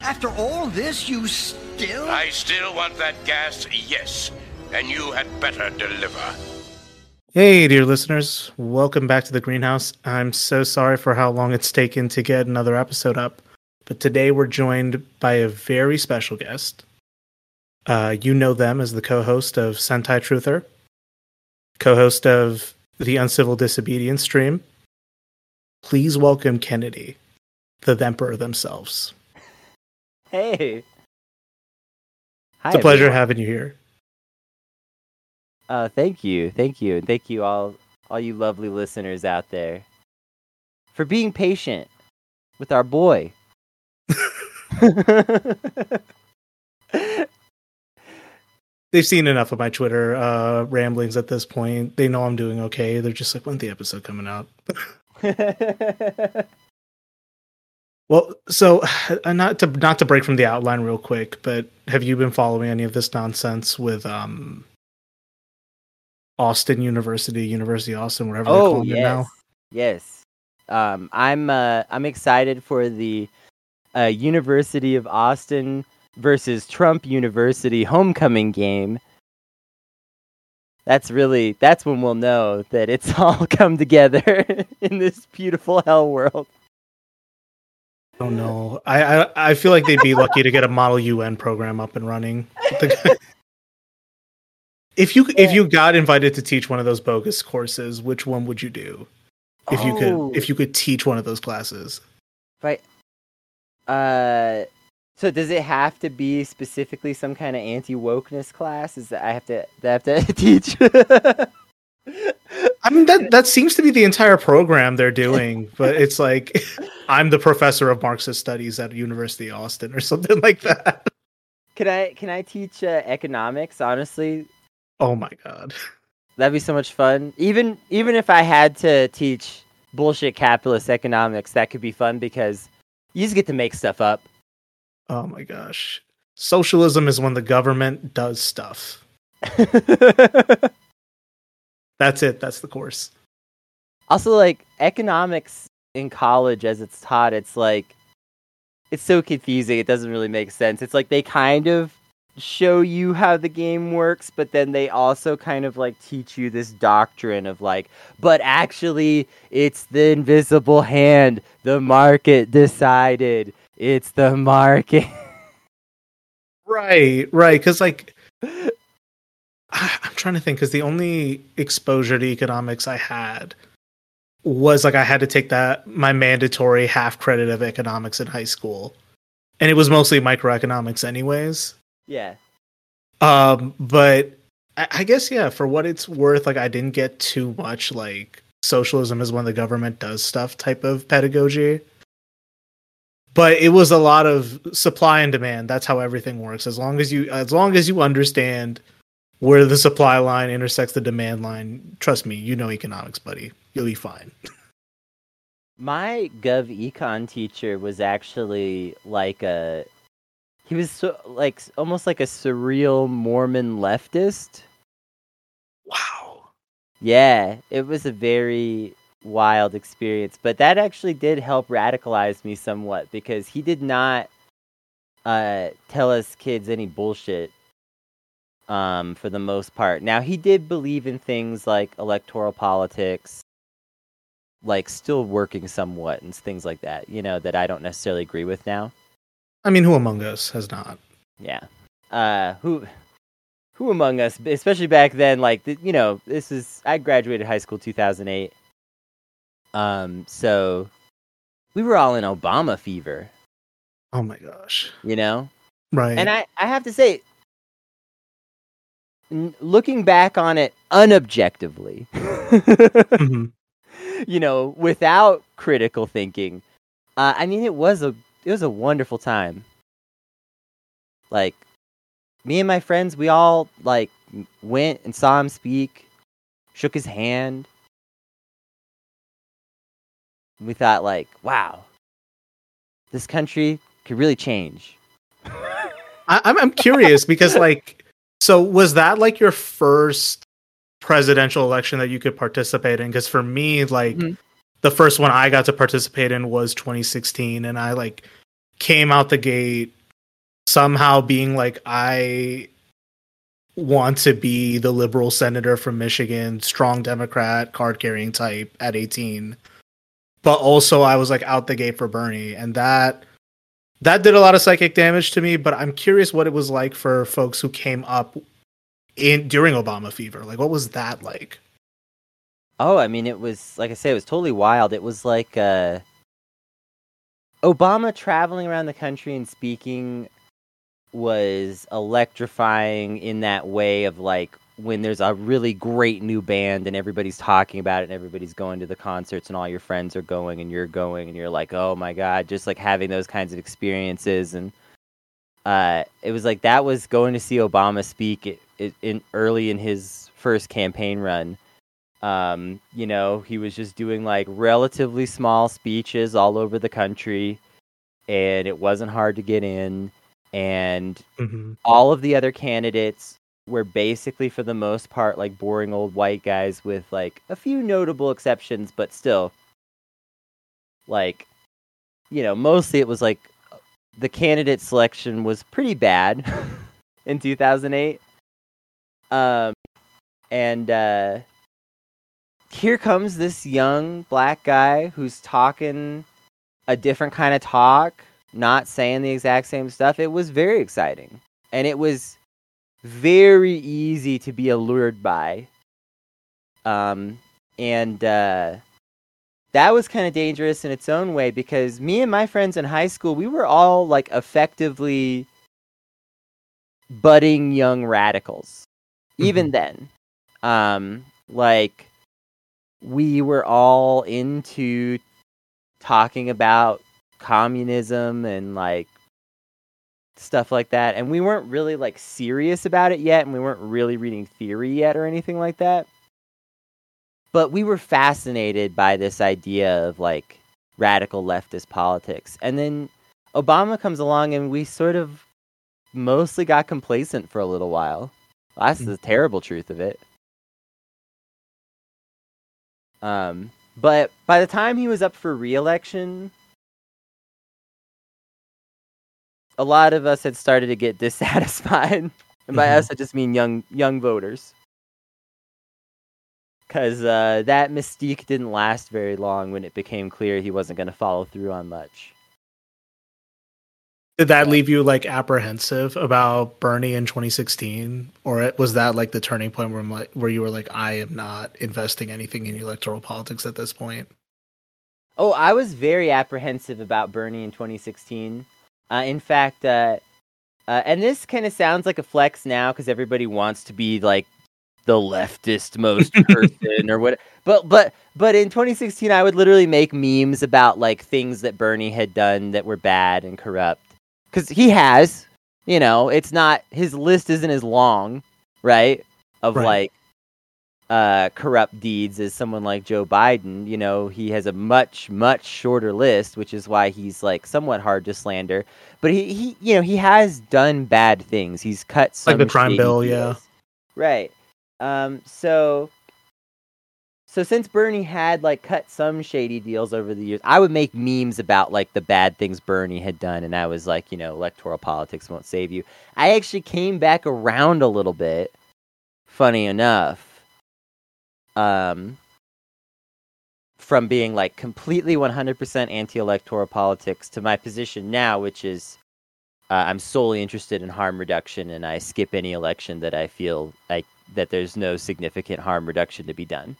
After all this, you still... I still want that gas, yes. And you had better deliver. Hey, dear listeners. Welcome back to the Greenhouse. I'm so sorry for how long it's taken to get another episode up. But today we're joined by a very special guest. You know them as the co-host of Sentai Truther, co-host of the Uncivil Disobedience stream. Please welcome Kennedy, the Emperor themselves. Hey. Hi, It's a pleasure everyone. having you here. Thank you. And thank you all you lovely listeners out there for being patient with our boy. They've seen enough of my Twitter ramblings at this point. They know I'm doing okay. They're just like, when's the episode coming out? Well, so not to break from the outline real quick, but have you been following any of this nonsense with Austin University, University of Austin, whatever they're calling it now? Yes. I'm excited for the University of Austin versus Trump University homecoming game. That's when we'll know that it's all come together in this beautiful hell world. Oh no. I feel like they'd be lucky to get a Model UN program up and running. If you got invited to teach one of those bogus courses, which one would you do? If you could teach one of those classes. Right. So does it have to be specifically some kind of anti-wokeness class? Is that I have to teach? I mean that seems to be the entire program they're doing, but it's like I'm the professor of Marxist studies at University of Austin or something like that. Can I teach economics? Honestly, oh my god, that'd be so much fun. Even if I had to teach bullshit capitalist economics, that could be fun because you just get to make stuff up. Oh my gosh, socialism is when the government does stuff. That's it. That's the course. Also, like, economics in college as it's taught, it's like, it's so confusing. It doesn't really make sense. It's like they kind of show you how the game works, but then they also kind of like teach you this doctrine of like, but actually it's the invisible hand. The market decided. It's the market. Right. Because like, I'm trying to think, because the only exposure to economics I had was like I had to take my mandatory half credit of economics in high school, and it was mostly microeconomics anyways. Yeah. But I guess, yeah, for what it's worth, like I didn't get too much like socialism is when the government does stuff type of pedagogy. But it was a lot of supply and demand. That's how everything works. As long as you understand where the supply line intersects the demand line, trust me, you know economics, buddy. You'll be fine. My Gov Econ teacher was actually like he was almost like a surreal Mormon leftist. Wow. Yeah, it was a very wild experience, but that actually did help radicalize me somewhat because he did not tell us kids any bullshit. For the most part. Now, he did believe in things like electoral politics, like still working somewhat and things like that, you know, that I don't necessarily agree with now. I mean, who among us has not? Yeah. Who among us, especially back then, like, you know, I graduated high school 2008. So we were all in Obama fever. Oh my gosh. You know? Right. And I have to say, looking back on it unobjectively, Mm-hmm. you know, without critical thinking, I mean, it was a wonderful time. Like, me and my friends, we all like went and saw him speak, shook his hand. We thought, like, wow, this country could really change. I'm curious because, like, so was that like your first presidential election that you could participate in? Because for me, like, the first one I got to participate in was 2016, and I like came out the gate somehow being like, I want to be the liberal senator from Michigan, strong Democrat, card carrying type at 18. But also I was like out the gate for Bernie, and that did a lot of psychic damage to me. But I'm curious what it was like for folks who came up during Obama fever. Like, what was that like? Oh, I mean, it was, like I said, it was totally wild. It was like Obama traveling around the country and speaking was electrifying in that way of like when there's a really great new band and everybody's talking about it and everybody's going to the concerts and all your friends are going and you're like, oh my God, just like having those kinds of experiences. And it was like that was going to see Obama speak in early in his first campaign run. You know, he was just doing like relatively small speeches all over the country, and it wasn't hard to get in. And all of the other candidates were basically, for the most part, like boring old white guys with like a few notable exceptions, but still, like, you know, mostly it was like the candidate selection was pretty bad in 2008. And here comes this young black guy who's talking a different kind of talk, not saying the exact same stuff. It was very exciting. And it was very easy to be allured by. And that was kind of dangerous in its own way, because me and my friends in high school, we were all like effectively budding young radicals. Even then. Like, we were all into talking about communism and like stuff like that, and we weren't really like serious about it yet, and we weren't really reading theory yet or anything like that, but we were fascinated by this idea of like radical leftist politics. And then Obama comes along and we sort of mostly got complacent for a little while. That's the terrible truth of it. But by the time he was up for re-election, a lot of us had started to get dissatisfied. And by us, I just mean young voters. Because that mystique didn't last very long when it became clear he wasn't going to follow through on much. Did that leave you like apprehensive about Bernie in 2016, or was that like the turning point where you were like, I am not investing anything in electoral politics at this point? Oh, I was very apprehensive about Bernie in 2016. In fact, and this kind of sounds like a flex now because everybody wants to be like the leftist most person or what. But in 2016, I would literally make memes about like things that Bernie had done that were bad and corrupt. Because he has, you know, it's not, his list isn't as long, right? Of like corrupt deeds as someone like Joe Biden. You know, he has a much, much shorter list, which is why he's like somewhat hard to slander. But he you know, he has done bad things. He's cut some like the crime bill, deals. yeah. Right. So since Bernie had like cut some shady deals over the years, I would make memes about like the bad things Bernie had done, and I was like, you know, electoral politics won't save you. I actually came back around a little bit, funny enough, from being like completely 100% anti-electoral politics to my position now, which is I'm solely interested in harm reduction, and I skip any election that I feel like that there's no significant harm reduction to be done.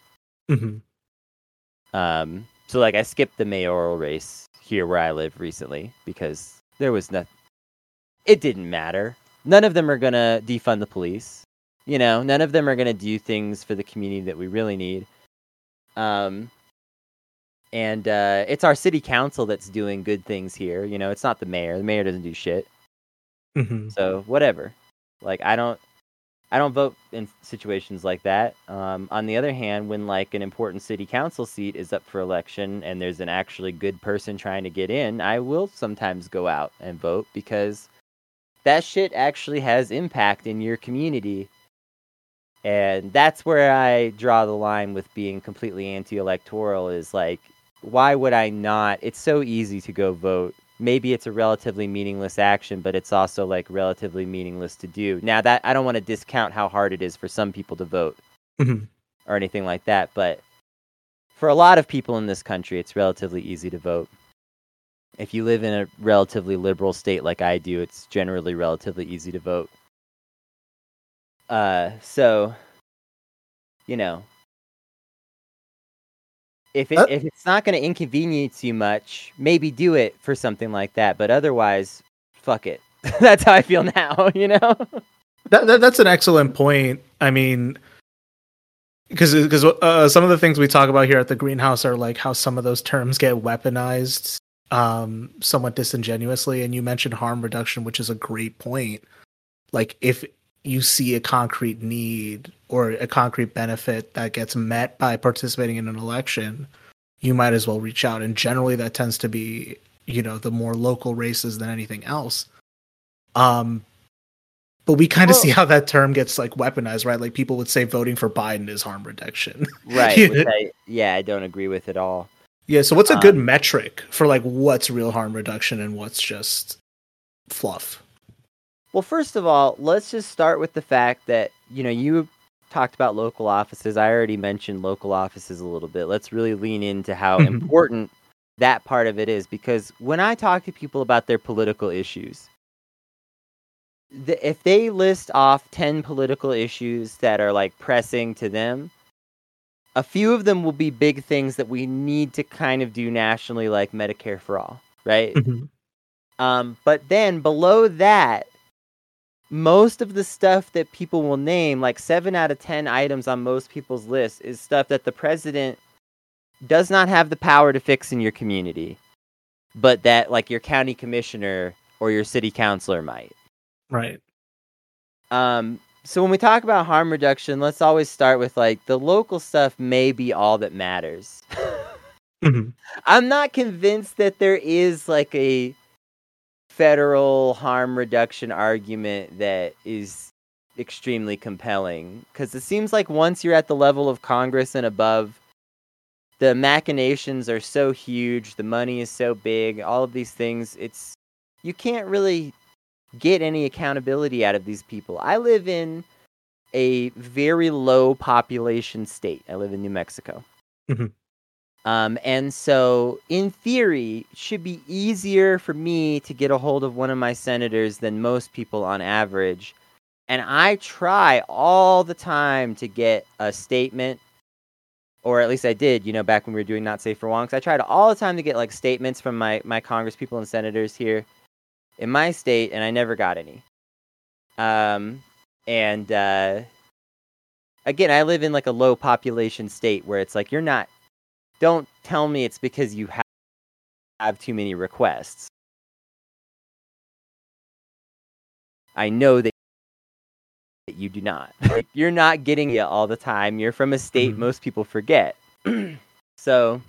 So like I skipped the mayoral race here where I live recently because there was nothing. It didn't matter. None of them are gonna defund the police. You know, none of them are gonna do things for the community that we really need. And it's our city council that's doing good things here. You know, it's not the mayor. The mayor doesn't do shit. So whatever. Like I don't vote in situations like that. On the other hand, when like an important city council seat is up for election and there's an actually good person trying to get in, I will sometimes go out and vote because that shit actually has impact in your community. And that's where I draw the line with being completely anti-electoral is like, why would I not? It's so easy to go vote maybe it's a relatively meaningless action, but it's also like relatively meaningless to do. Now that I don't want to discount how hard it is for some people to vote or anything like that, but for a lot of people in this country, it's relatively easy to vote. If you live in a relatively liberal state like I do, it's generally relatively easy to vote. So, you know, if it's not going to inconvenience you much, maybe do it for something like that. But otherwise, fuck it. That's how I feel now, you know? That's an excellent point. I mean, because some of the things we talk about here at the Greenhouse are like how some of those terms get weaponized somewhat disingenuously. And you mentioned harm reduction, which is a great point. Like, if you see a concrete need or a concrete benefit that gets met by participating in an election, you might as well reach out. And generally that tends to be, you know, the more local races than anything else. But we kind of see how that term gets like weaponized, right? Like people would say voting for Biden is harm reduction. Right. Which I don't agree with at all. Yeah. So what's a good metric for like what's real harm reduction and what's just fluff? Well, first of all, let's just start with the fact that, you know, you talked about local offices. I already mentioned local offices a little bit. Let's really lean into how important that part of it is, because when I talk to people about their political issues, if they list off 10 political issues that are like pressing to them, a few of them will be big things that we need to kind of do nationally, like Medicare for all, right? But then below that, most of the stuff that people will name, like 7 out of 10 items on most people's list, is stuff that the president does not have the power to fix in your community, but that like your county commissioner or your city councilor might. Right. So when we talk about harm reduction, let's always start with like the local stuff may be all that matters. I'm not convinced that there is like a federal harm reduction argument that is extremely compelling, because it seems like once you're at the level of Congress and above, the machinations are so huge, the money is so big, all of these things, you can't really get any accountability out of these people. I live in a very low population state. I live in New Mexico. And so, in theory, it should be easier for me to get a hold of one of my senators than most people on average. And I try all the time to get a statement, or at least I did, you know, back when we were doing Not Safe for Wonks. I tried all the time to get like statements from my Congress people and senators here in my state, and I never got any. Again, I live in like a low population state where it's like, don't tell me it's because you have too many requests. I know that you do not. Like, you're not getting it all the time. You're from a state most people forget. So,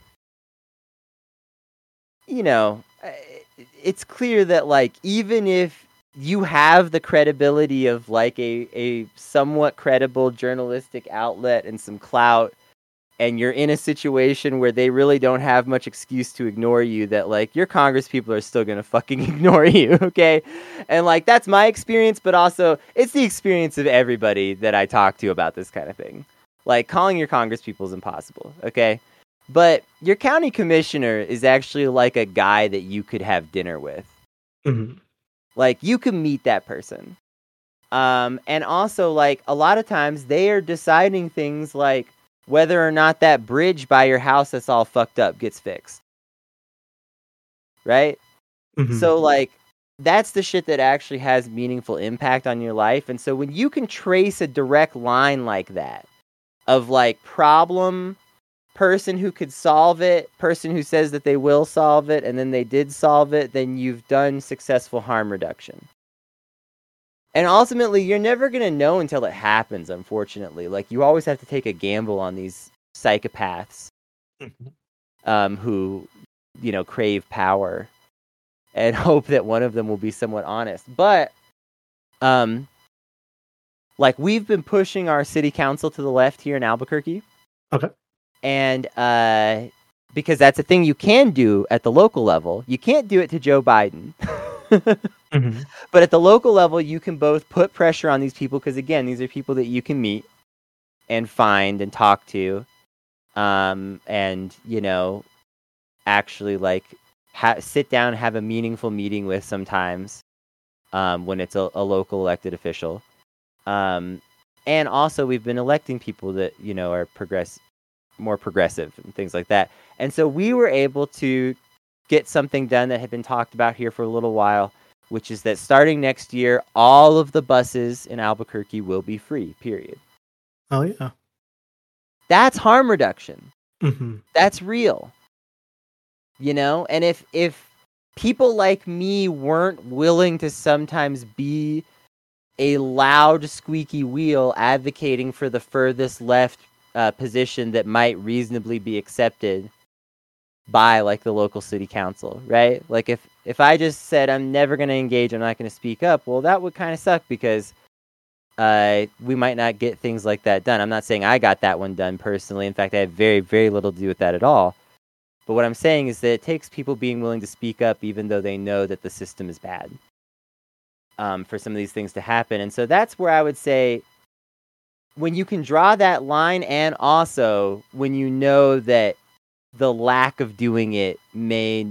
you know, it's clear that like even if you have the credibility of like a somewhat credible journalistic outlet and some clout, and you're in a situation where they really don't have much excuse to ignore you, that like your Congress people are still gonna fucking ignore you, okay? And like that's my experience, but also it's the experience of everybody that I talk to about this kind of thing. Like calling your Congress people is impossible, okay? But your county commissioner is actually like a guy that you could have dinner with. Like you can meet that person. And also like a lot of times they are deciding things like whether or not that bridge by your house that's all fucked up gets fixed. Right? So, like, that's the shit that actually has meaningful impact on your life. And so when you can trace a direct line like that of, like, problem, person who could solve it, person who says that they will solve it, and then they did solve it, then you've done successful harm reduction. And ultimately, you're never going to know until it happens, unfortunately. Like, you always have to take a gamble on these psychopaths who, you know, crave power and hope that one of them will be somewhat honest. But, like, we've been pushing our city council to the left here in Albuquerque. Okay. And because that's a thing you can do at the local level. You can't do it to Joe Biden. Mhm. But at the local level, you can both put pressure on these people because, again, these are people that you can meet and find and talk to, and, you know, actually, like, sit down and have a meaningful meeting with sometimes when it's a local elected official. And also, we've been electing people that, you know, are more progressive and things like that. And so we were able to get something done that had been talked about here for a little while, which is that starting next year, all of the buses in Albuquerque will be free, period. Oh, yeah. That's harm reduction. Hmm. That's real. You know? And if people like me weren't willing to sometimes be a loud, squeaky wheel advocating for the furthest left position that might reasonably be accepted by, like, the local city council, right? Like, if I just said I'm never going to engage, I'm not going to speak up, well, that would kind of suck because we might not get things like that done. I'm not saying I got that one done personally. In fact, I have very, very little to do with that at all. But what I'm saying is that it takes people being willing to speak up even though they know that the system is bad, for some of these things to happen. And so that's where I would say when you can draw that line, and also when you know that the lack of doing it may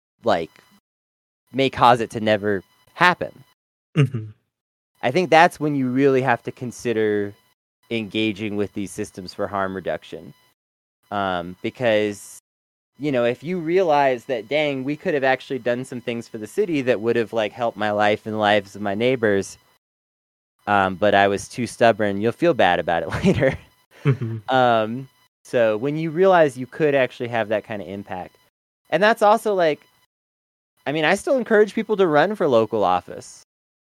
cause it to never happen. Hmm. I think that's when you really have to consider engaging with these systems for harm reduction. Because, you know, if you realize that, dang, we could have actually done some things for the city that would have, like, helped my life and the lives of my neighbors, but I was too stubborn, you'll feel bad about it later. Hmm. So when you realize you could actually have that kind of impact. And that's also, like, I mean, I still encourage people to run for local office.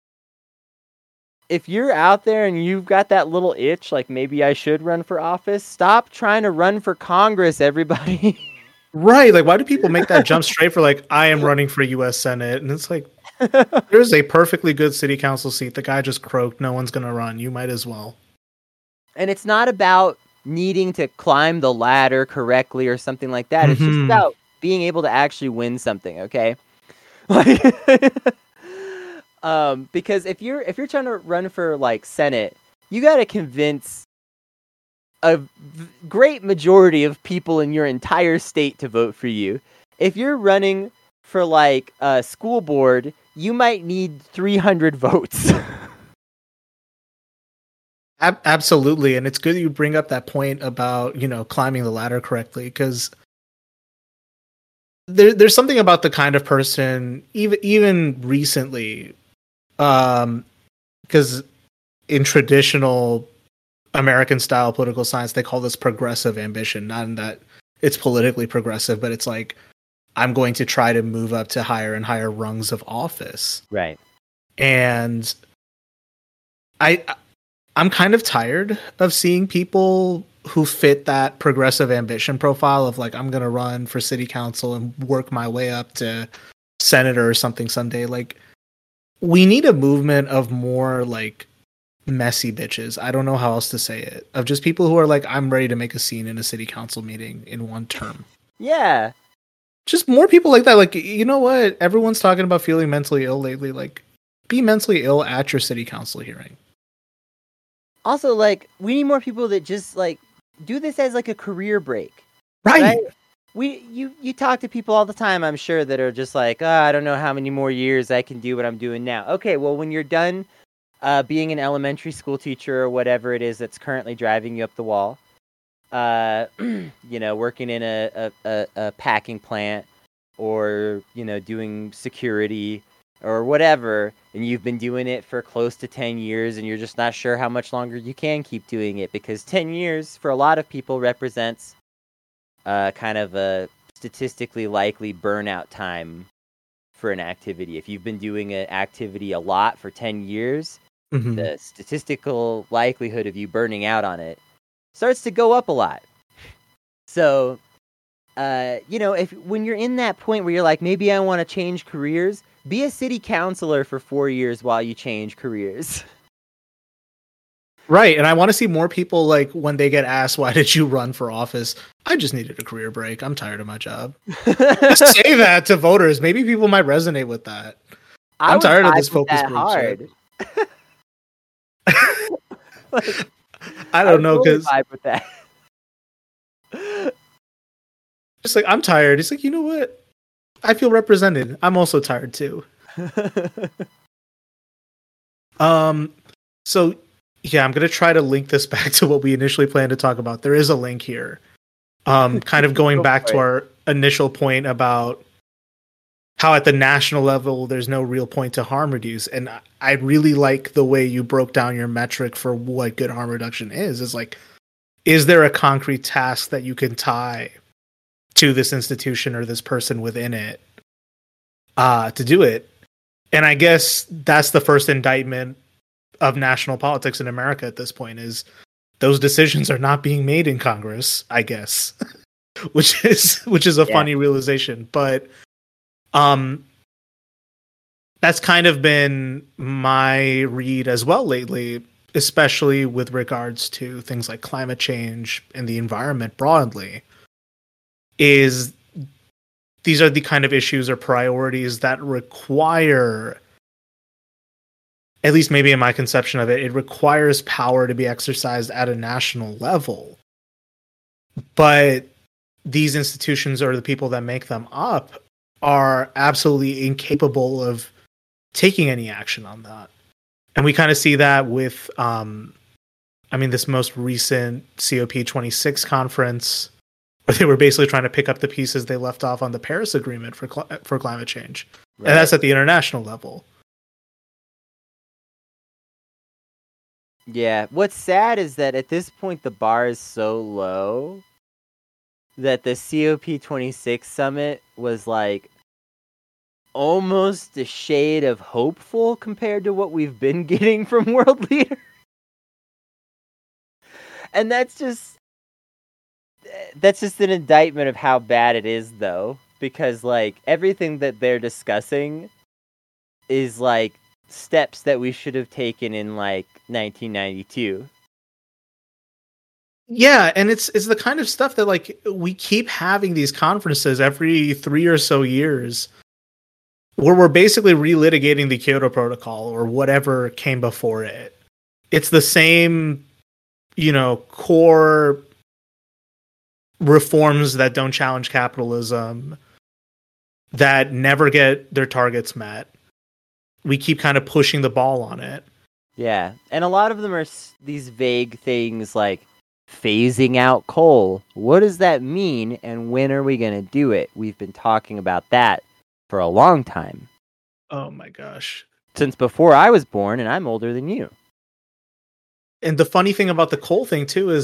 If you're out there and you've got that little itch, like, maybe I should run for office, stop trying to run for Congress, everybody. Right. Like, why do people make that jump straight for, like, I am running for U.S. Senate? And it's like, there's a perfectly good city council seat. The guy just croaked. No one's going to run. You might as well. And it's not about needing to climb the ladder correctly or something like that. It's just Mhm. about being able to actually win something, okay? Like, because if you're trying to run for, like, Senate, you got to convince a great majority of people in your entire state to vote for you. If you're running for, like, a school board, you might need 300 votes. Absolutely. And it's good that you bring up that point about, you know, climbing the ladder correctly, because there's something about the kind of person, even recently, because in traditional American style political science, they call this progressive ambition. Not in that it's politically progressive, but it's like, I'm going to try to move up to higher and higher rungs of office. Right. And I'm kind of tired of seeing people who fit that progressive ambition profile of, like, I'm going to run for city council and work my way up to senator or something someday. Like, we need a movement of more, like, messy bitches. I don't know how else to say it. Of just people who are like, I'm ready to make a scene in a city council meeting in one term. Yeah. Just more people like that. Like, you know what? Everyone's talking about feeling mentally ill lately. Like, be mentally ill at your city council hearing. Also, like, we need more people that just, like, do this as, like, a career break. Right. You talk to people all the time, I'm sure, that are just like, I don't know how many more years I can do what I'm doing now. Okay, well, when you're done being an elementary school teacher or whatever it is that's currently driving you up the wall, you know, working in a packing plant, or, you know, doing security or whatever, and you've been doing it for close to 10 years and you're just not sure how much longer you can keep doing it, because 10 years for a lot of people represents kind of a statistically likely burnout time for an activity. If you've been doing an activity a lot for 10 years, Mhm. the statistical likelihood of you burning out on it starts to go up a lot. So, you know, when you're in that point where you're like, maybe I want to change careers, be a city councilor for 4 years while you change careers. Right, and I want to see more people like when they get asked, "Why did you run for office?" I just needed a career break. I'm tired of my job. Just say that to voters. Maybe people might resonate with that. I'm tired of this focus group hard. Like, I don't know because vibe with that. Just like I'm tired. He's like, you know what? I feel represented. I'm also tired too. So yeah, I'm gonna try to link this back to what we initially planned to talk about. There is a link here. Kind of going back to our initial point about how at the national level there's no real point to harm reduce. And I really like the way you broke down your metric for what good harm reduction is. It's like, is there a concrete task that you can tie to this institution or this person within it to do it? And I guess that's the first indictment of national politics in America at this point, is those decisions are not being made in Congress, I guess, which is a funny realization. But that's kind of been my read as well lately, especially with regards to things like climate change and the environment broadly, is these are the kind of issues or priorities that require, at least maybe in my conception of it, it requires power to be exercised at a national level. But these institutions or the people that make them up are absolutely incapable of taking any action on that. And we kind of see that with, this most recent COP26 conference, where they were basically trying to pick up the pieces they left off on the Paris Agreement for climate change. Right. And that's at the international level. Yeah. What's sad is that at this point, the bar is so low that the COP26 summit was like almost a shade of hopeful compared to what we've been getting from world leaders. And that's just an indictment of how bad it is, though, because like everything that they're discussing is like steps that we should have taken in like 1992. Yeah, and it's the kind of stuff that like we keep having these conferences every 3 or so years where we're basically relitigating the Kyoto Protocol or whatever came before it. It's the same, core reforms that don't challenge capitalism, that never get their targets met. We keep kind of pushing the ball on it. Yeah, and a lot of them are these vague things like phasing out coal. What does that mean, and when are we going to do it? We've been talking about that for a long time. Oh my gosh. Since before I was born, and I'm older than you. And the funny thing about the coal thing, too, is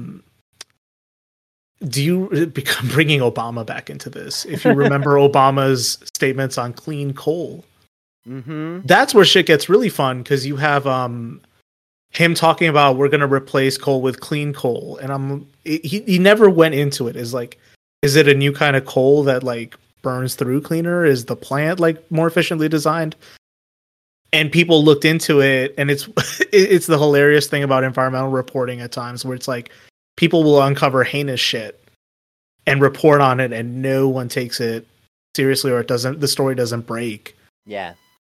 do you become bringing Obama back into this? If you remember Obama's statements on clean coal, that's where shit gets really fun, because you have him talking about we're going to replace coal with clean coal, and he never went into it. Is it a new kind of coal that like burns through cleaner? Is the plant like more efficiently designed? And people looked into it, and it's the hilarious thing about environmental reporting at times, where it's like people will uncover heinous shit and report on it, and no one takes it seriously, or the story doesn't break. Yeah.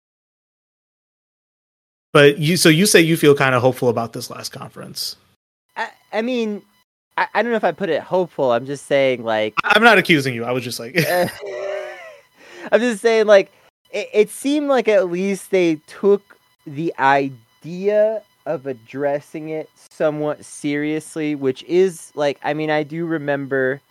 But you say you feel kind of hopeful about this last conference. I mean, I don't know if I put it hopeful. I'm just saying, like, I'm not accusing you. I was just like, I'm just saying, like, it seemed like at least they took the idea of addressing it somewhat seriously, which is like, I mean, I do remember,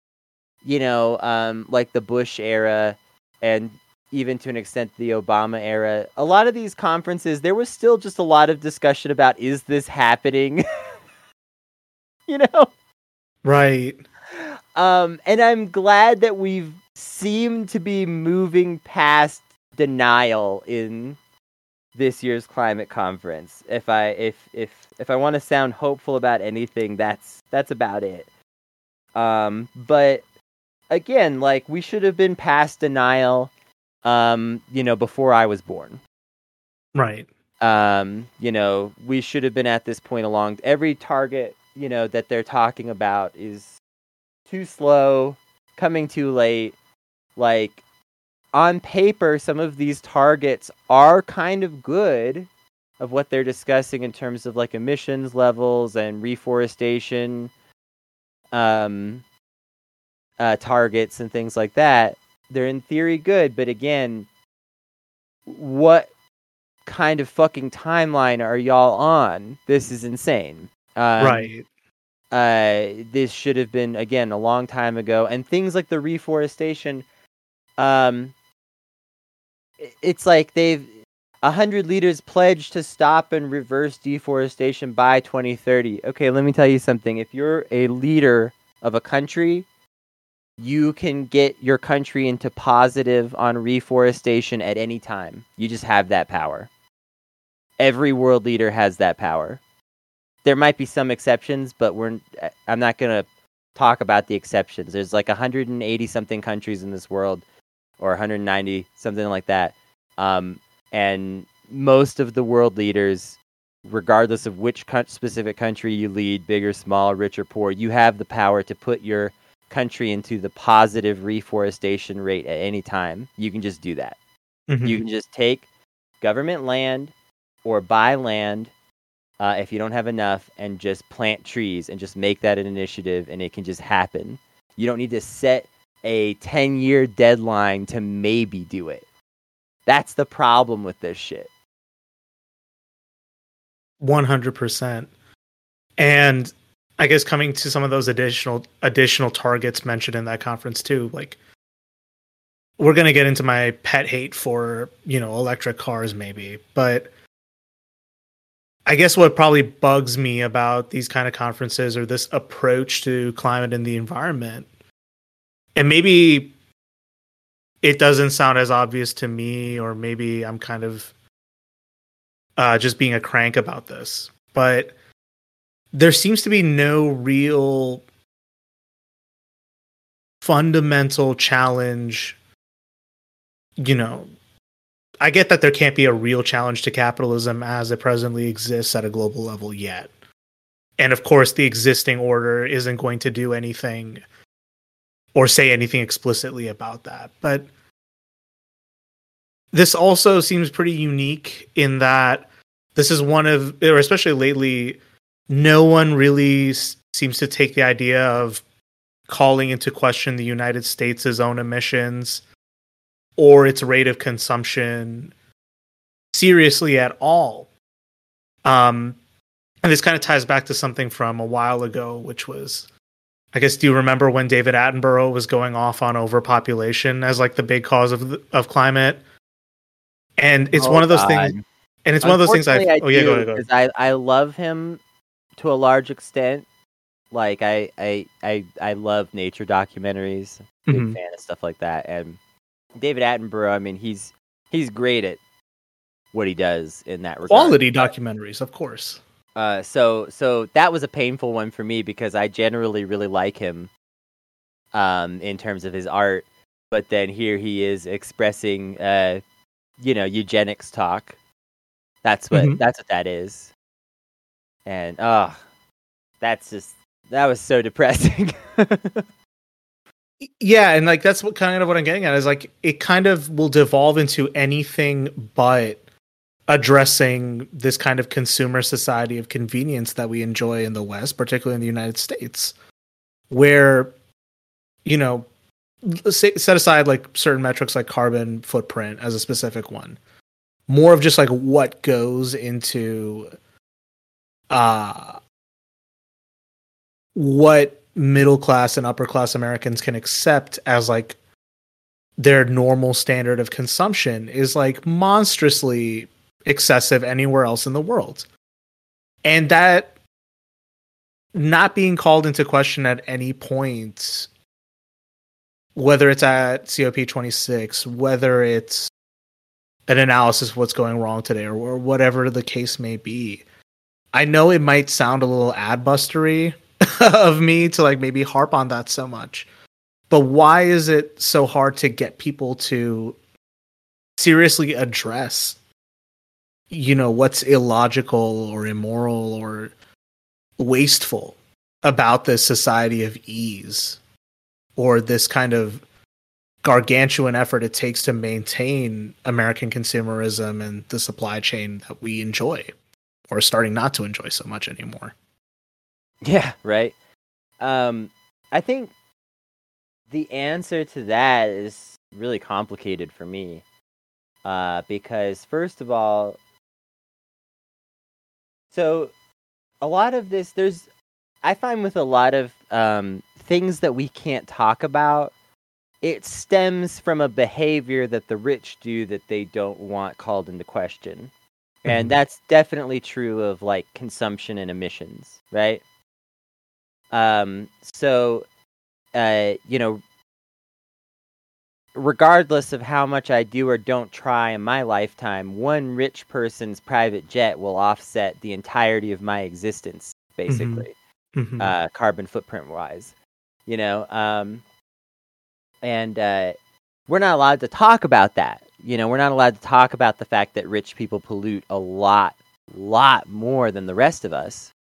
like the Bush era and even to an extent the Obama era, a lot of these conferences, there was still just a lot of discussion about, is this happening? Right. And I'm glad that we've seemed to be moving past denial in this year's climate conference. If I want to sound hopeful about anything, that's about it. But again, like, we should have been past denial before I was born. Right. We should have been at this point along. Every target, that they're talking about is too slow, coming too late. Like, on paper, some of these targets are kind of good of what they're discussing in terms of like emissions levels and reforestation targets and things like that. They're in theory good, but again, what kind of fucking timeline are y'all on? This is insane. Right. This should have been, again, a long time ago. And things like the reforestation, it's like 100 leaders pledged to stop and reverse deforestation by 2030. Okay, let me tell you something. If you're a leader of a country, you can get your country into positive on reforestation at any time. You just have that power. Every world leader has that power. There might be some exceptions, but I'm not going to talk about the exceptions. There's like 180 something countries in this world, or 190, something like that. And most of the world leaders, regardless of which specific country you lead, big or small, rich or poor, you have the power to put your country into the positive reforestation rate at any time. You can just do that. Mm-hmm. You can just take government land or buy land if you don't have enough and just plant trees and just make that an initiative, and it can just happen. You don't need to set a 10-year deadline to maybe do it. That's the problem with this shit. 100%. And I guess coming to some of those additional targets mentioned in that conference too, like, we're going to get into my pet hate for, electric cars maybe, but I guess what probably bugs me about these kind of conferences or this approach to climate and the environment, and maybe it doesn't sound as obvious to me, or maybe I'm kind of just being a crank about this, but there seems to be no real fundamental challenge. I get that there can't be a real challenge to capitalism as it presently exists at a global level yet. And of course, the existing order isn't going to do anything or say anything explicitly about that. But this also seems pretty unique in that this is one of, or especially lately, no one really seems to take the idea of calling into question the United States' own emissions or its rate of consumption seriously at all. And this kind of ties back to something from a while ago, which was, I guess, do you remember when David Attenborough was going off on overpopulation as like the big cause of climate? And it's one of those things. And it's one of those things go ahead. I love him to a large extent. Like I love nature documentaries. Big fan of stuff like that. And David Attenborough, I mean, he's great at what he does in that regard. Quality documentaries, of course. So that was a painful one for me because I generally really like him in terms of his art. But then here he is expressing eugenics talk. That's what that is. And that was so depressing. Yeah, and like that's what I'm getting at is like it kind of will devolve into anything but addressing this kind of consumer society of convenience that we enjoy in the West, particularly in the United States, where set aside like certain metrics like carbon footprint as a specific one, more of just like what goes into what middle class and upper class Americans can accept as like their normal standard of consumption is like monstrously excessive anywhere else in the world. And that not being called into question at any point, whether it's at COP26, whether it's an analysis of what's going wrong today or whatever the case may be. I know it might sound a little ad-bustery of me to like maybe harp on that so much, but why is it so hard to get people to seriously address what's illogical or immoral or wasteful about this society of ease, or this kind of gargantuan effort it takes to maintain American consumerism and the supply chain that we enjoy, or are starting not to enjoy so much anymore. Yeah, right. I think the answer to that is really complicated for me. Because first of all, so a lot of this, I find with a lot of things that we can't talk about, it stems from a behavior that the rich do that they don't want called into question. And that's definitely true of like consumption and emissions, right? So, regardless of how much I do or don't try in my lifetime, one rich person's private jet will offset the entirety of my existence, basically, carbon footprint wise, and we're not allowed to talk about that. We're not allowed to talk about the fact that rich people pollute a lot more than the rest of us.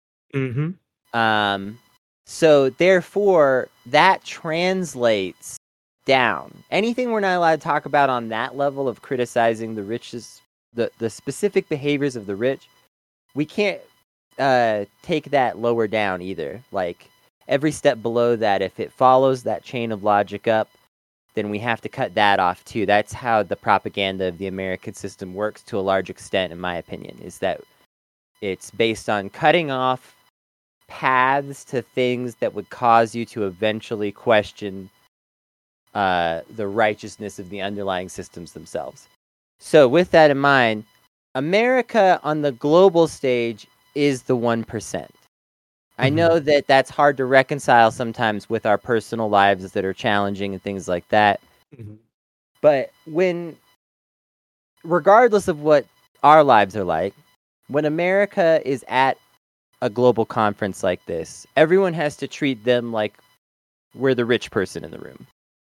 So therefore, that translates down. Anything we're not allowed to talk about on that level of criticizing the rich's, the specific behaviors of the rich, we can't take that lower down either. Like, every step below that, if it follows that chain of logic up, then we have to cut that off too. That's how the propaganda of the American system works to a large extent, in my opinion, is that it's based on cutting off paths to things that would cause you to eventually question the righteousness of the underlying systems themselves. So with that in mind, America on the global stage is the 1%. I know that that's hard to reconcile sometimes with our personal lives that are challenging and things like that. But regardless of what our lives are like, when America is at a global conference like this, everyone has to treat them like we're the rich person in the room.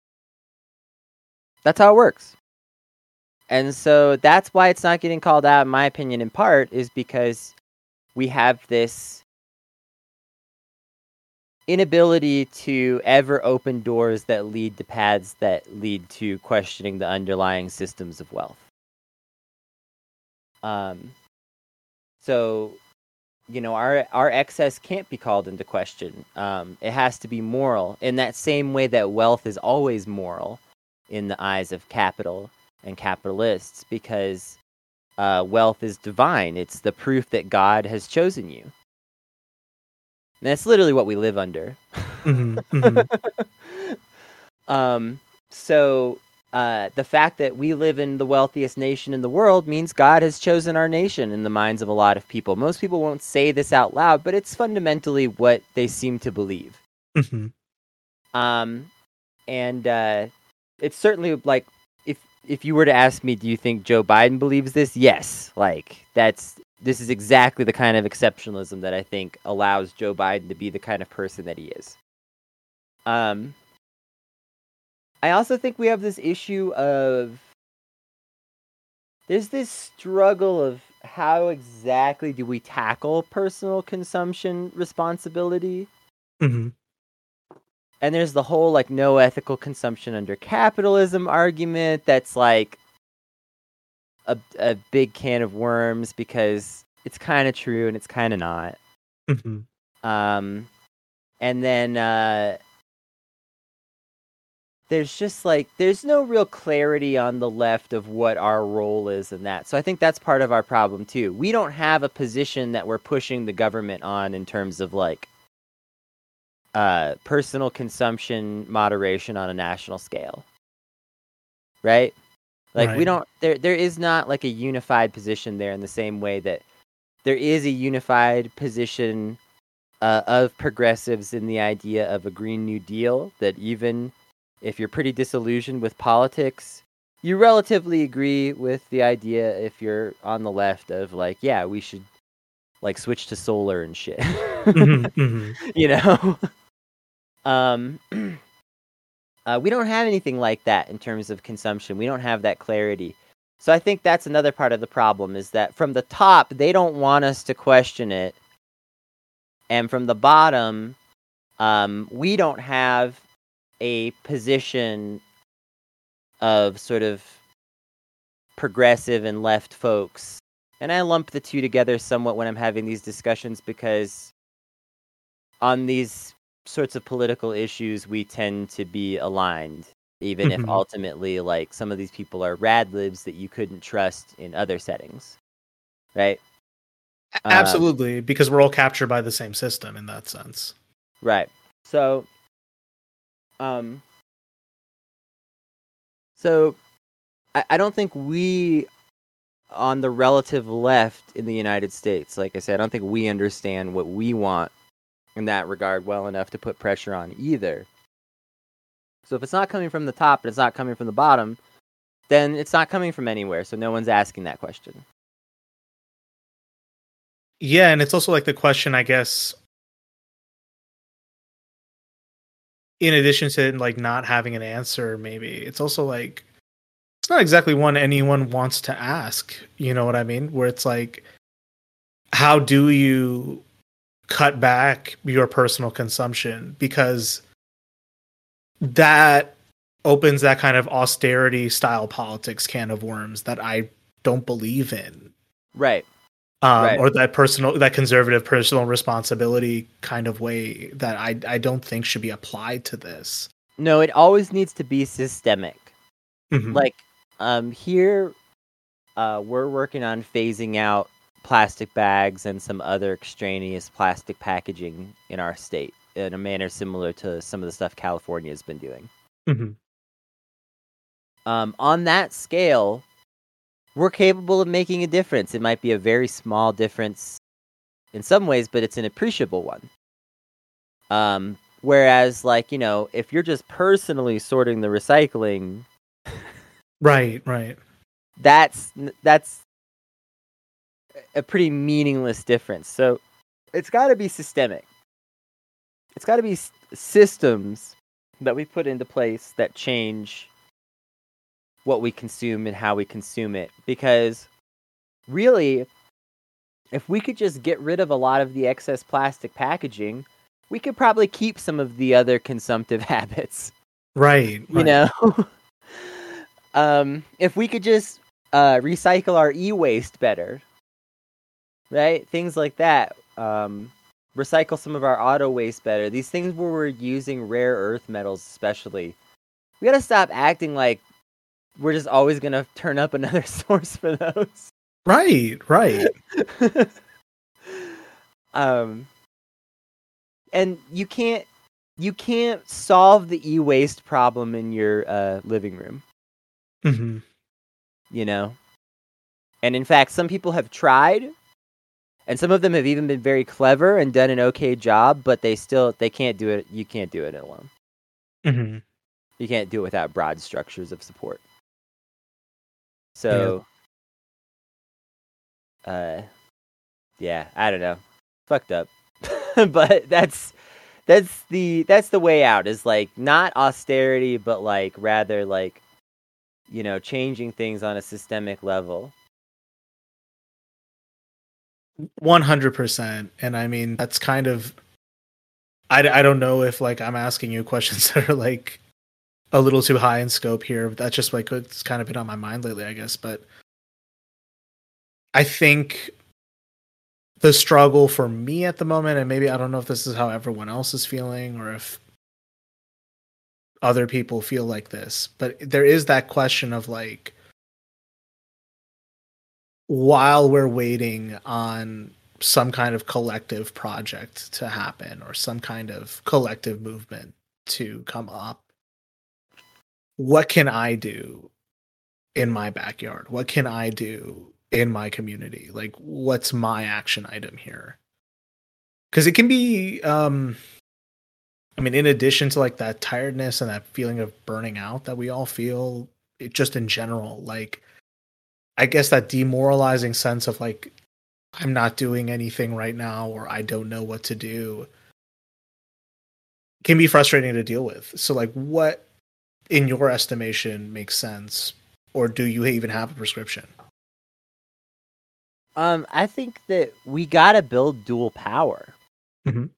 That's how it works. And so that's why it's not getting called out, in my opinion, in part, is because we have this inability to ever open doors that lead to paths that lead to questioning the underlying systems of wealth. So, our excess can't be called into question. It has to be moral in that same way that wealth is always moral in the eyes of capital and capitalists, because wealth is divine. It's the proof that God has chosen you. And that's literally what we live under. So the fact that we live in the wealthiest nation in the world means God has chosen our nation in the minds of a lot of people. Most people won't say this out loud, but it's fundamentally what they seem to believe. And it's certainly like, if you were to ask me, do you think Joe Biden believes this? Yes. Like, this is exactly the kind of exceptionalism that I think allows Joe Biden to be the kind of person that he is. I also think we have this issue of, there's this struggle of how exactly do we tackle personal consumption responsibility? And there's the whole, like, no ethical consumption under capitalism argument that's, like, a big can of worms, because it's kind of true and it's kind of not. And then there's just, like, there's no real clarity on the left of what our role is in that. So I think that's part of our problem, too. We don't have a position that we're pushing the government on in terms of, like, personal consumption moderation on a national scale, right? Like, we don't, there is not like a unified position there in the same way that there is a unified position of progressives in the idea of a Green New Deal, that even if you're pretty disillusioned with politics, you relatively agree with the idea, if you're on the left, of like, yeah, we should like switch to solar and shit. We don't have anything like that in terms of consumption. We don't have that clarity. So I think that's another part of the problem, is that from the top, they don't want us to question it. And from the bottom, we don't have a position of sort of progressive and left folks. And I lump the two together somewhat when I'm having these discussions, because on these sorts of political issues, we tend to be aligned, even if ultimately, like, some of these people are rad libs that you couldn't trust in other settings, right? Absolutely, because we're all captured by the same system in that sense. Right. So, I don't think we, on the relative left in the United States, like I said, I don't think we understand what we want in that regard well enough to put pressure on either. So if it's not coming from the top and it's not coming from the bottom, then it's not coming from anywhere, so no one's asking that question. Yeah, and it's also like the question, I guess, in addition to like not having an answer, maybe it's also like it's not exactly one anyone wants to ask. You know what I mean? Where it's like, how do you cut back your personal consumption? Because that opens that kind of austerity style politics can of worms that I don't believe in. Right. Or that conservative personal responsibility kind of way that I don't think should be applied to this. No, it always needs to be systemic. Mm-hmm. Like, here, we're working on phasing out plastic bags and some other extraneous plastic packaging in our state in a manner similar to some of the stuff California has been doing. Mm-hmm. On that scale, we're capable of making a difference. It might be a very small difference in some ways, but it's an appreciable one. Whereas, like, you know, if you're just personally sorting the recycling, right, that's a pretty meaningless difference. So it's got to be systemic. It's got to be systems that we put into place that change what we consume and how we consume it. Because really, if we could just get rid of a lot of the excess plastic packaging, we could probably keep some of the other consumptive habits. Right. You know? If we could just recycle our e-waste better, right? Things like that. Recycle some of our auto waste better. These things where we're using rare earth metals especially. We gotta stop acting like we're just always gonna turn up another source for those. Right. And you can't solve the e-waste problem in your living room. Mm-hmm. You know? And in fact, some people have tried, and some of them have even been very clever and done an okay job, but they can't do it. You can't do it alone. Mm-hmm. You can't do it without broad structures of support. So, yeah, I don't know. Fucked up. But that's the way out, is like not austerity, but like rather like, you know, changing things on a systemic level. 100%. And I mean, that's kind of, I don't know if like I'm asking you questions that are like a little too high in scope here, but that's just like it's kind of been on my mind lately, I guess. But I think the struggle for me at the moment, and maybe I don't know if this is how everyone else is feeling or if other people feel like this, but there is that question of like, while we're waiting on some kind of collective project to happen or some kind of collective movement to come up, what can I do in my backyard? What can I do in my community? Like, what's my action item here? Because it can be, I mean, in addition to like that tiredness and that feeling of burning out that we all feel, it just in general, like, I guess that demoralizing sense of like, I'm not doing anything right now, or I don't know what to do, can be frustrating to deal with. So like, what in your estimation makes sense or do you even have a prescription? I think that we gotta build dual power. Mhm.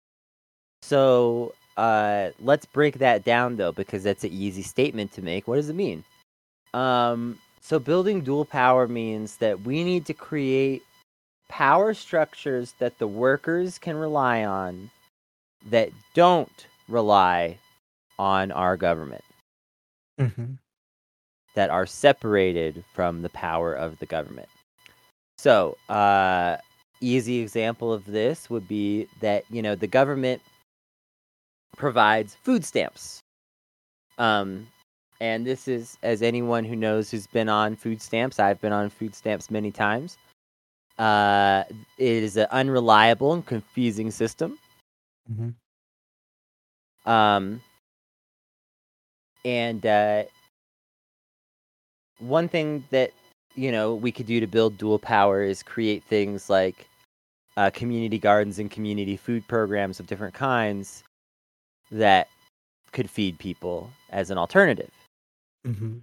So let's break that down though, because that's an easy statement to make. What does it mean? So building dual power means that we need to create power structures that the workers can rely on that don't rely on our government, Mhm. that are separated from the power of the government. So, easy example of this would be that, the government provides food stamps. And this is, as anyone who knows who's been on food stamps, I've been on food stamps many times. It is an unreliable and confusing system. Mhm. And one thing that we could do to build dual power is create things like community gardens and community food programs of different kinds that could feed people as an alternative. Mhm.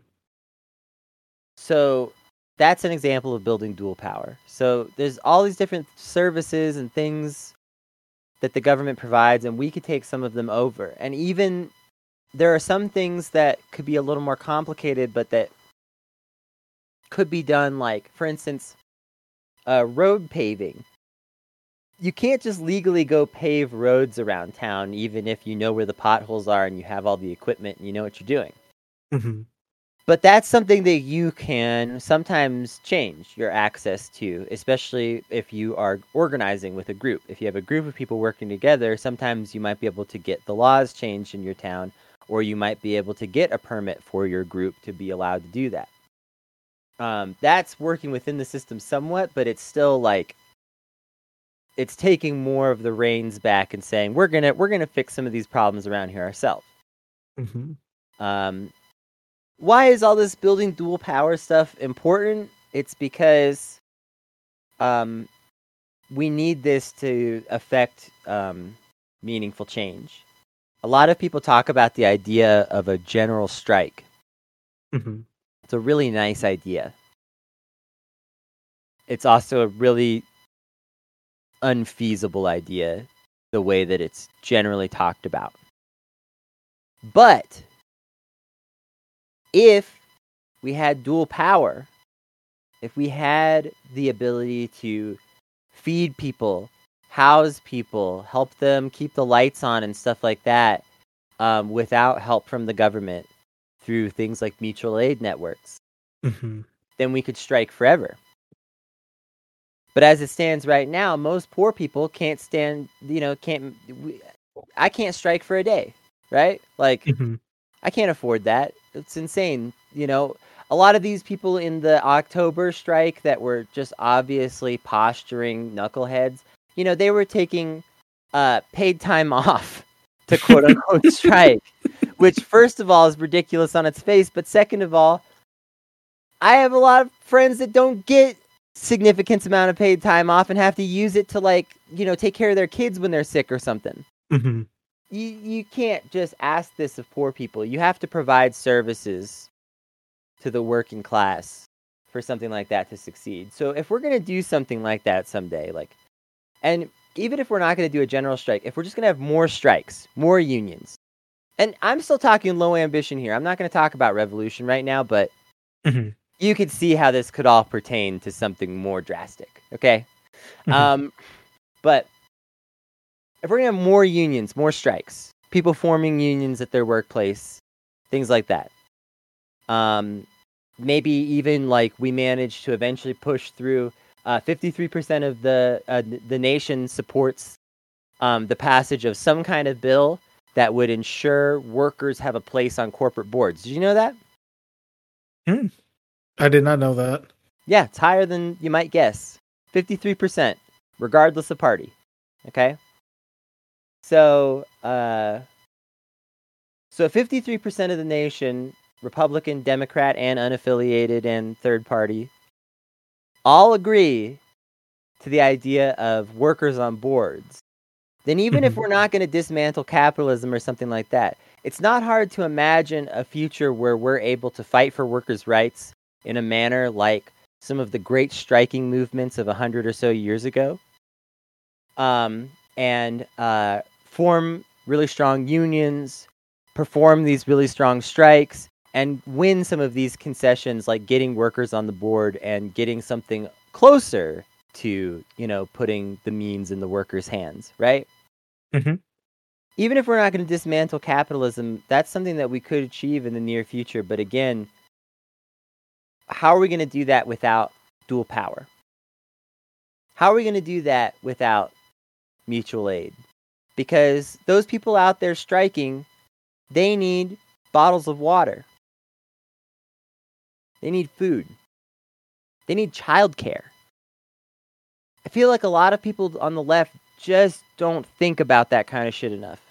So that's an example of building dual power. So there's all these different services and things that the government provides, and we could take some of them over. And even there are some things that could be a little more complicated, but that could be done, like, for instance, road paving. You can't just legally go pave roads around town, even if you know where the potholes are and you have all the equipment and you know what you're doing. Mhm. But that's something that you can sometimes change your access to, especially if you are organizing with a group. If you have a group of people working together, sometimes you might be able to get the laws changed in your town, or you might be able to get a permit for your group to be allowed to do that. That's working within the system somewhat, but it's still like it's taking more of the reins back and saying we're gonna fix some of these problems around here ourselves. Mhm. Why is all this building dual power stuff important? It's because we need this to affect meaningful change. A lot of people talk about the idea of a general strike. Mhm. It's a really nice idea. It's also a really unfeasible idea, the way that it's generally talked about. But if we had dual power, if we had the ability to feed people, house people, help them keep the lights on and stuff like that, without help from the government through things like mutual aid networks, Mhm. then we could strike forever. But as it stands right now, most poor people can't stand, I can't strike for a day, right? Like, Mhm. I can't afford that. It's insane. A lot of these people in the October strike that were just obviously posturing knuckleheads, they were taking paid time off to quote unquote strike, which first of all is ridiculous on its face, but second of all, I have a lot of friends that don't get significant amount of paid time off and have to use it to take care of their kids when they're sick or something. Mhm. You can't just ask this of poor people. You have to provide services to the working class for something like that to succeed. So if we're going to do something like that someday, and even if we're not going to do a general strike, if we're just going to have more strikes, more unions, and I'm still talking low ambition here. I'm not going to talk about revolution right now, but Mhm. you could see how this could all pertain to something more drastic. Okay. Mhm. But if we're going to have more unions, more strikes, people forming unions at their workplace, things like that. Maybe even we managed to eventually push through 53% of the nation supports the passage of some kind of bill that would ensure workers have a place on corporate boards. Did you know that? I did not know that. Yeah, it's higher than you might guess. 53%, regardless of party. Okay? So 53% of the nation, Republican, Democrat, and unaffiliated and third party, all agree to the idea of workers on boards. Then even if Mhm. we're not going to dismantle capitalism or something like that, it's not hard to imagine a future where we're able to fight for workers' rights in a manner like some of the great striking movements of 100 or so years ago, and form really strong unions, perform these really strong strikes, and win some of these concessions, like getting workers on the board and getting something closer to, putting the means in the workers' hands, right? Mm-hmm. Even if we're not going to dismantle capitalism, that's something that we could achieve in the near future. But again, how are we going to do that without dual power? How are we going to do that without mutual aid? Because those people out there striking, they need bottles of water. They need food. They need childcare. I feel like a lot of people on the left just don't think about that kind of shit enough.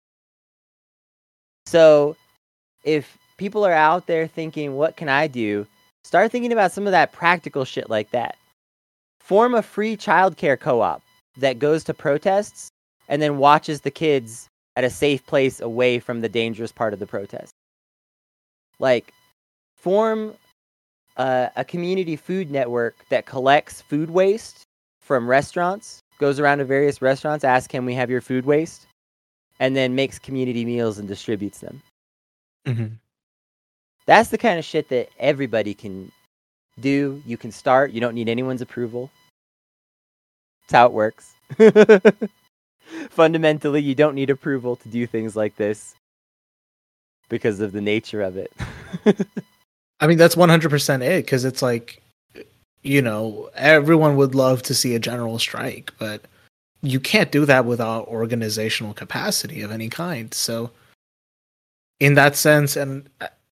So, if people are out there thinking, what can I do? Start thinking about some of that practical shit like that. Form a free childcare co-op that goes to protests and then watches the kids at a safe place away from the dangerous part of the protest. Like, form a community food network that collects food waste from restaurants, goes around to various restaurants, asks, can we have your food waste? And then makes community meals and distributes them. Mm-hmm. That's the kind of shit that everybody can do. You can start. You don't need anyone's approval. That's how it works. Fundamentally, you don't need approval to do things like this because of the nature of it. I mean, that's 100% it, because it's like, everyone would love to see a general strike, but you can't do that without organizational capacity of any kind. So, in that sense, and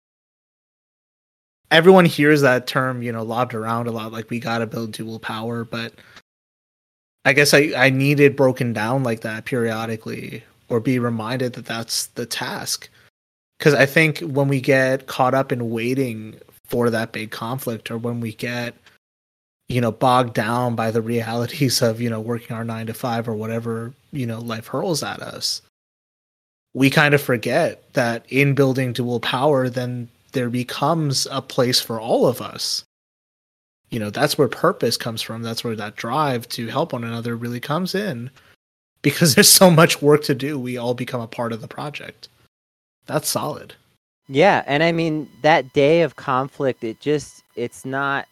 everyone hears that term, lobbed around a lot, like we gotta build dual power, but I guess I need it broken down like that periodically, or be reminded that that's the task. Because I think when we get caught up in waiting for that big conflict, or when we get, bogged down by the realities of, working our 9 to 5 or whatever, life hurls at us, we kind of forget that in building dual power, then there becomes a place for all of us. That's where purpose comes from. That's where that drive to help one another really comes in, because there's so much work to do. We all become a part of the project. That's solid. Yeah, and I mean, that day of conflict, it's not...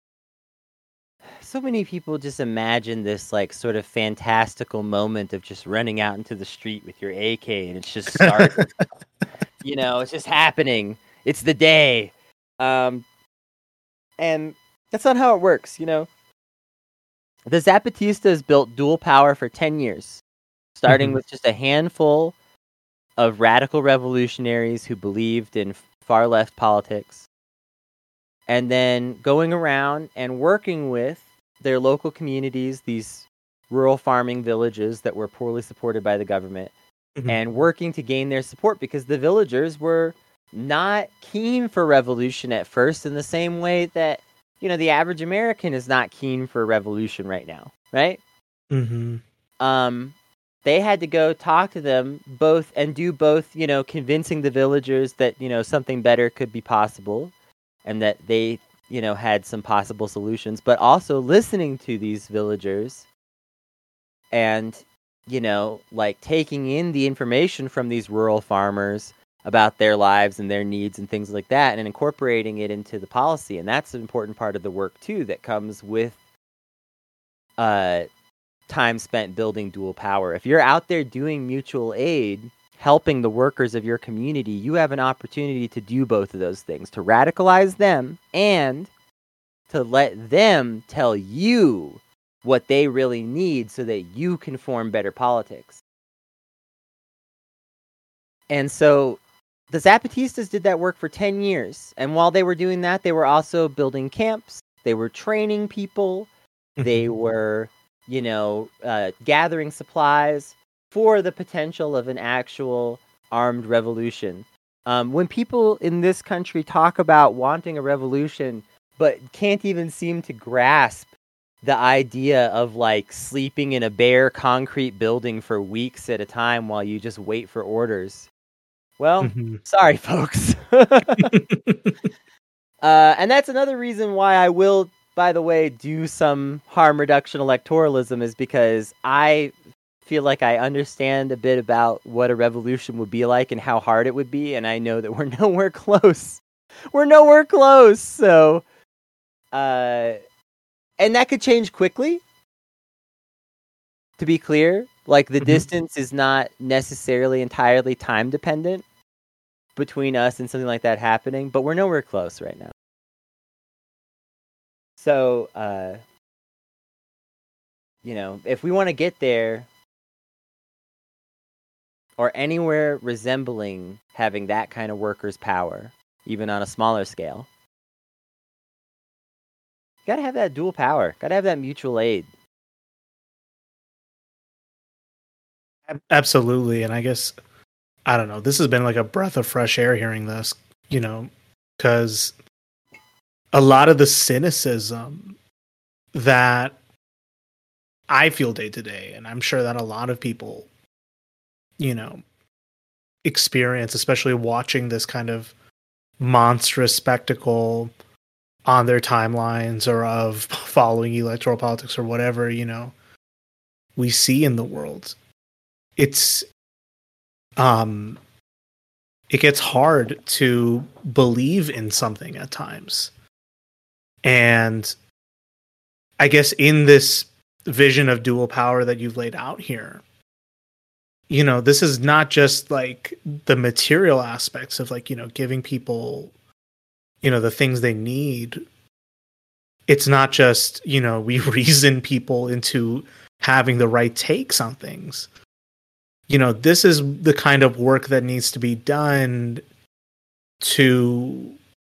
So many people just imagine this, like, sort of fantastical moment of just running out into the street with your AK, and it's just starting. It's just happening. It's the day. And that's not how it works, The Zapatistas built dual power for 10 years, starting with just a handful of radical revolutionaries who believed in far-left politics, and then going around and working with their local communities, these rural farming villages that were poorly supported by the government, and working to gain their support, because the villagers were not keen for revolution at first, in the same way that, the average American is not keen for revolution right now, right? Mm-hmm. They had to go talk to them both and do both, convincing the villagers that, something better could be possible, and that they, had some possible solutions, but also listening to these villagers and, taking in the information from these rural farmers about their lives and their needs and things like that, and incorporating it into the policy. And that's an important part of the work, too, that comes with time spent building dual power. If you're out there doing mutual aid, helping the workers of your community, you have an opportunity to do both of those things, to radicalize them and to let them tell you what they really need so that you can form better politics. And so the Zapatistas did that work for 10 years. And while they were doing that, they were also building camps. They were training people. They were, gathering supplies for the potential of an actual armed revolution. When people in this country talk about wanting a revolution, but can't even seem to grasp the idea of, like, sleeping in a bare concrete building for weeks at a time while you just wait for orders, Well, Mhm. sorry, folks. And that's another reason why I will, by the way, do some harm reduction electoralism, is because I feel like I understand a bit about what a revolution would be like and how hard it would be, and I know that we're nowhere close. We're nowhere close. So, and that could change quickly. To be clear, like the distance is not necessarily entirely time dependent between us and something like that happening, but we're nowhere close right now. So, if we want to get there or anywhere resembling having that kind of workers' power, even on a smaller scale, you gotta have that dual power. Gotta have that mutual aid. Absolutely. And I guess, I don't know, this has been like a breath of fresh air hearing this, because a lot of the cynicism that I feel day to day, and I'm sure that a lot of people, experience, especially watching this kind of monstrous spectacle on their timelines or of following electoral politics or whatever, we see in the world. It gets hard to believe in something at times. And I guess in this vision of dual power that you've laid out here, this is not just like the material aspects of like, giving people, the things they need. It's not just, we reason people into having the right takes on things. This is the kind of work that needs to be done to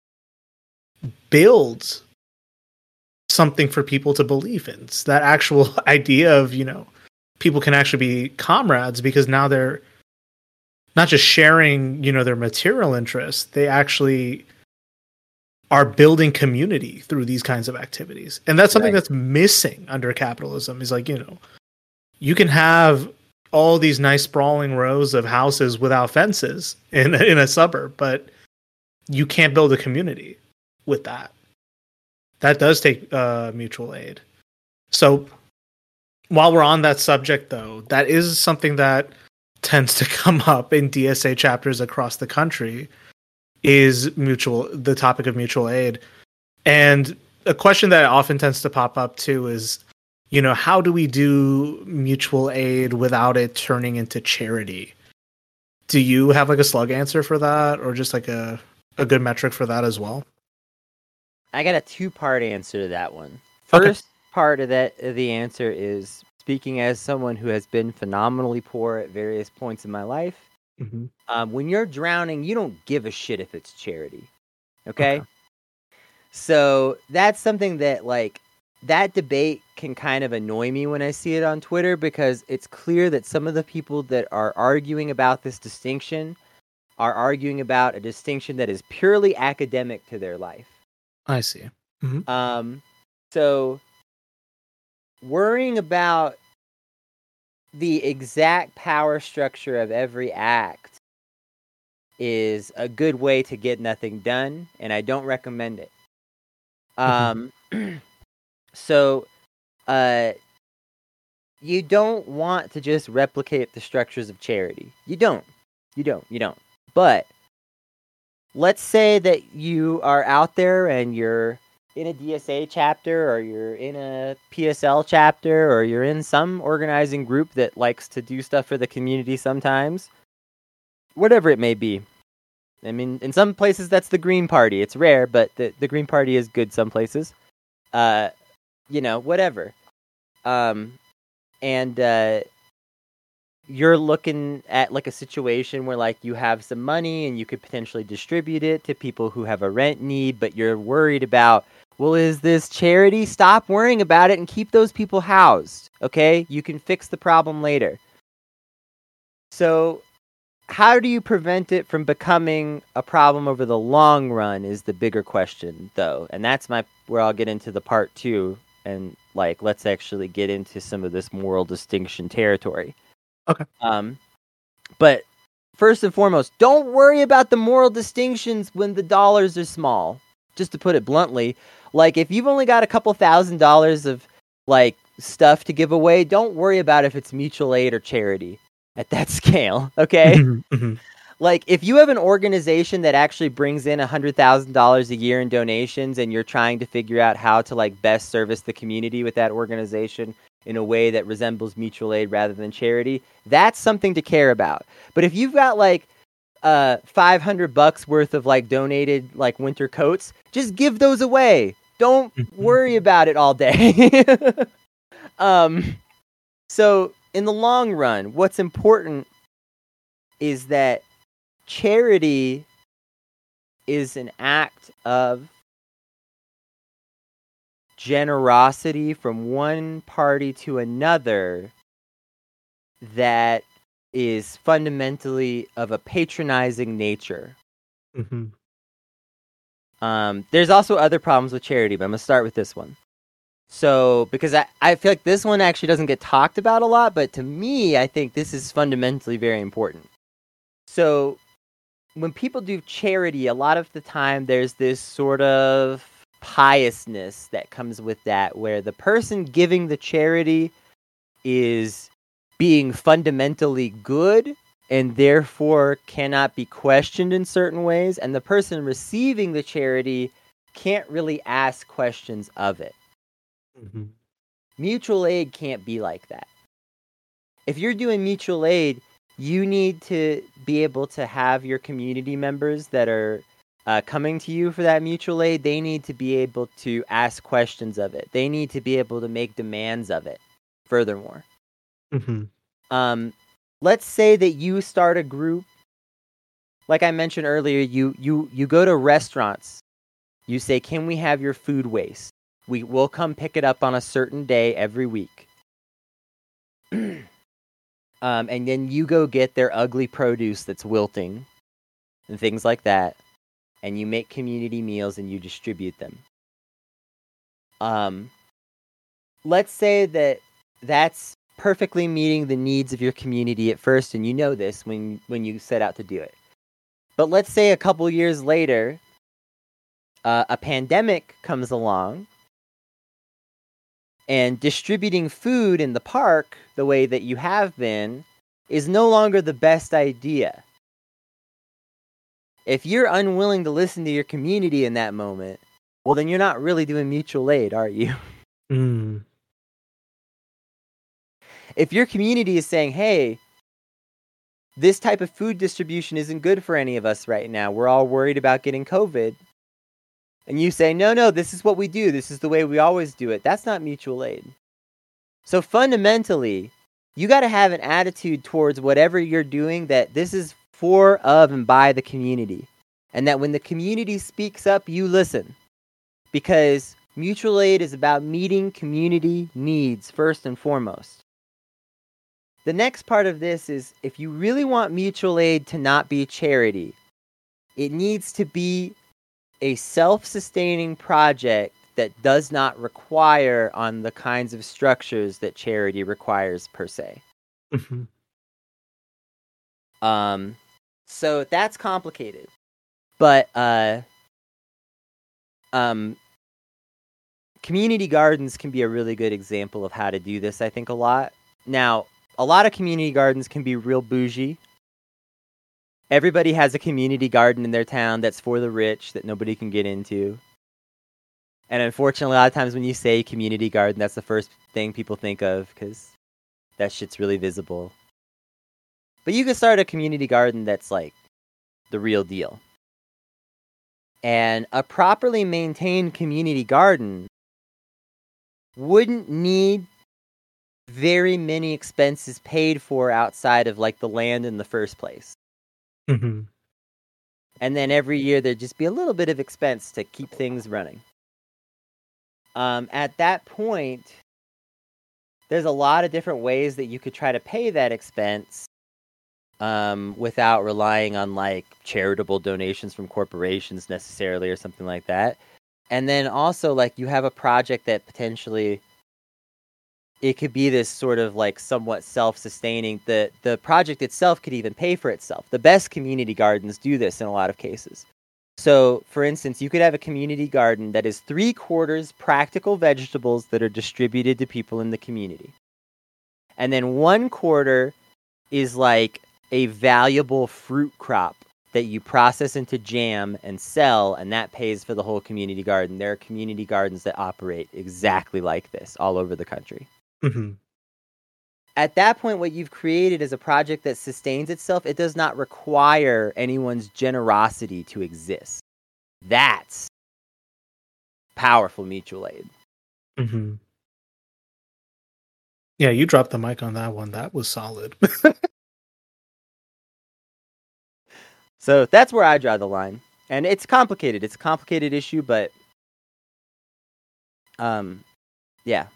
build something for people to believe in. It's that actual idea of, people can actually be comrades, because now they're not just sharing, their material interests. They actually are building community through these kinds of activities. And that's something that's missing under capitalism, is like, you can have all these nice sprawling rows of houses without fences in a suburb, but you can't build a community with that. That does take mutual aid. So while we're on that subject, though, that is something that tends to come up in DSA chapters across the country, is the topic of mutual aid. And a question that often tends to pop up too is, how do we do mutual aid without it turning into charity? Do you have like a slug answer for that, or just like a good metric for that as well? I got a 2-part answer to that one. First part of the answer is, speaking as someone who has been phenomenally poor at various points in my life. When you're drowning, you don't give a shit if it's charity. Okay? So that's something that, like, that debate can kind of annoy me when I see it on Twitter, because it's clear that some of the people that are arguing about this distinction are arguing about a distinction that is purely academic to their life. I see. So worrying about the exact power structure of every act is a good way to get nothing done, and I don't recommend it. So, you don't want to just replicate the structures of charity. You don't. But let's say that you are out there and you're in a DSA chapter, or you're in a PSL chapter, or you're in some organizing group that likes to do stuff for the community sometimes. Whatever it may be. I mean, in some places that's the Green Party. It's rare, but the Green Party is good some places. Whatever. You're looking at like a situation where like you have some money and you could potentially distribute it to people who have a rent need, but you're worried about, well, is this charity? Stop worrying about it and keep those people housed. Okay? You can fix the problem later. So how do you prevent it from becoming a problem over the long run is the bigger question, though. And that's where I'll get into the part 2. And like, let's actually get into some of this moral distinction territory. Okay. But first and foremost, don't worry about the moral distinctions when the dollars are small. Just to put it bluntly, like if you've only got a couple $1,000s of like stuff to give away, don't worry about if it's mutual aid or charity at that scale, okay? Like if you have an organization that actually brings in $100,000 a year in donations and you're trying to figure out how to like best service the community with that organization in a way that resembles mutual aid rather than charity, that's something to care about. But if you've got like $500 worth of like donated like winter coats, just give those away. Don't worry about it all day. So in the long run, what's important is that charity is an act of generosity from one party to another that is fundamentally of a patronizing nature. There's also other problems with charity, but I'm going to start with this one. So, because I feel like this one actually doesn't get talked about a lot, but to me, I think this is fundamentally very important. So, when people do charity, a lot of the time there's this sort of piousness that comes with that, where the person giving the charity is being fundamentally good and therefore cannot be questioned in certain ways, and the person receiving the charity can't really ask questions of it. Mutual aid can't be like that. If you're doing mutual aid, you need to be able to have your community members that are coming to you for that mutual aid, they need to be able to ask questions of it. They need to be able to make demands of it, furthermore. Let's say that you start a group. Like I mentioned earlier, you go to restaurants. You say, can we have your food waste? We will come pick it up on a certain day every week. And then you go get their ugly produce that's wilting and things like that. And you make community meals and you distribute them. Let's say that that's perfectly meeting the needs of your community at first, and you know this when you set out to do it. But let's say a couple years later, a pandemic comes along, and distributing food in the park the way that you have been is no longer the best idea. If you're unwilling to listen to your community in that moment, well, then you're not really doing mutual aid, are you? If your community is saying, hey, this type of food distribution isn't good for any of us right now, we're all worried about getting COVID, and you say, no, this is what we do, this is the way we always do it, that's not mutual aid. So fundamentally, you got to have an attitude towards whatever you're doing that this is for, of, and by the community. And that when the community speaks up, you listen. Because mutual aid is about meeting community needs first and foremost. The next part of this is, if you really want mutual aid to not be charity, it needs to be a self-sustaining project that does not require on the kinds of structures that charity requires per se. So that's complicated. But community gardens can be a really good example of how to do this, I think, a lot. Now, a lot of community gardens can be real bougie. Everybody has a community garden in their town that's for the rich that nobody can get into. And unfortunately, a lot of times when you say community garden, that's the first thing people think of because that shit's really visible. But you can start a community garden that's like the real deal. And a properly maintained community garden wouldn't need very many expenses paid for outside of like the land in the first place. And then every year there'd just be a little bit of expense to keep things running. At that point, there's a lot of different ways that you could try to pay that expense without relying on like charitable donations from corporations necessarily or something like that. And then also like you have a project that potentially it could be this sort of like somewhat self-sustaining. The project itself could even pay for itself. The best community gardens do this in a lot of cases. So, for instance, you could have a community garden that is 3/4 practical vegetables that are distributed to people in the community. And then 1/4 is like a valuable fruit crop that you process into jam and sell, and that pays for the whole community garden. There are community gardens that operate exactly like this all over the country. Mm-hmm. At that point, what you've created is a project that sustains itself. It does not require anyone's generosity to exist. That's powerful mutual aid. Mm-hmm. Yeah, you dropped the mic on that one. That was solid. So that's where I draw the line. And it's complicated. It's a complicated issue, but yeah.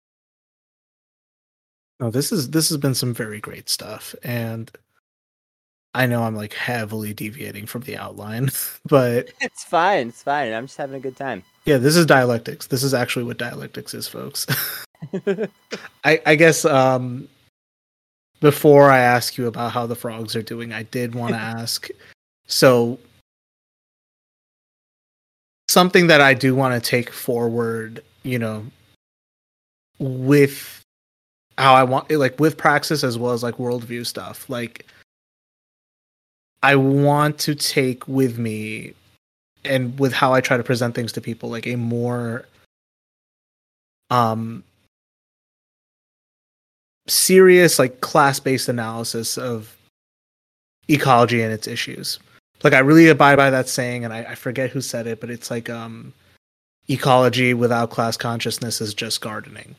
No, this has been some very great stuff, and I know I'm like heavily deviating from the outline, but It's fine. It's fine. I'm just having a good time. yeah, this is dialectics. This is actually what dialectics is, folks. I guess before I ask you about how the frogs are doing, I did want to ask. So something that I do want to take forward, with how I want, like with praxis as well as like worldview stuff. Like, I want to take with me, and with how I try to present things to people, like a more serious, like class-based analysis of ecology and its issues. Like, I really abide by that saying, and I forget who said it, but it's like ecology without class consciousness is just gardening.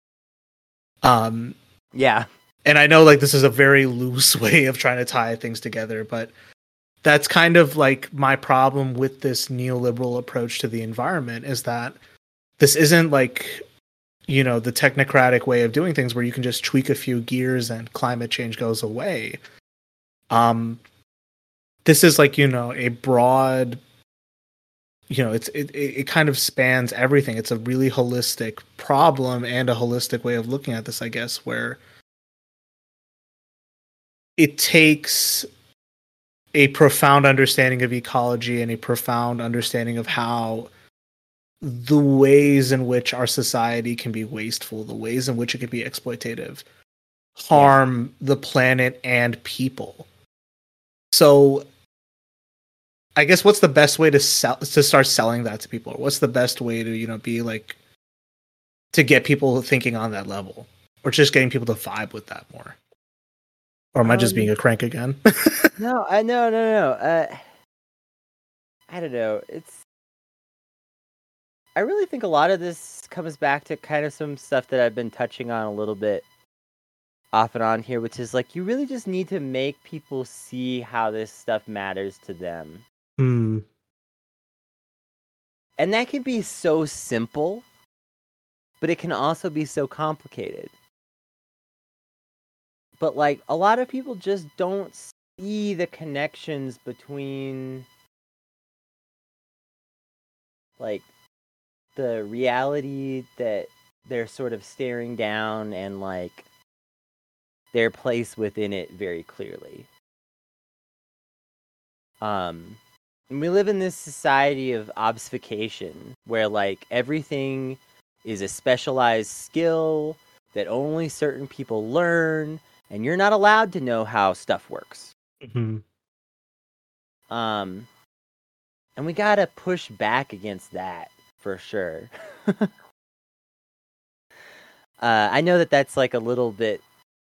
Yeah. And I know like this is a very loose way of trying to tie things together, but that's kind of like my problem with this neoliberal approach to the environment, is that this isn't like, the technocratic way of doing things where you can just tweak a few gears and climate change goes away. This is like, a broad, it kind of spans everything. It's a really holistic problem and a holistic way of looking at this, I guess, where it takes a profound understanding of ecology and a profound understanding of how the ways in which our society can be wasteful, the ways in which it can be exploitative, harm the planet and people. So I guess what's the best way to start selling that to people? What's the best way to, be like, to get people thinking on that level, or just getting people to vibe with that more? Or am I just being a crank again? No. I don't know. I really think a lot of this comes back to kind of some stuff that I've been touching on a little bit off and on here, which is like, you really just need to make people see how this stuff matters to them. Hmm. And that can be so simple, but it can also be so complicated. But like, a lot of people just don't see the connections between like the reality that they're sort of staring down and like their place within it very clearly. And we live in this society of obfuscation where like everything is a specialized skill that only certain people learn, and you're not allowed to know how stuff works. Mm-hmm. And we gotta push back against that for sure. I know that that's like a little bit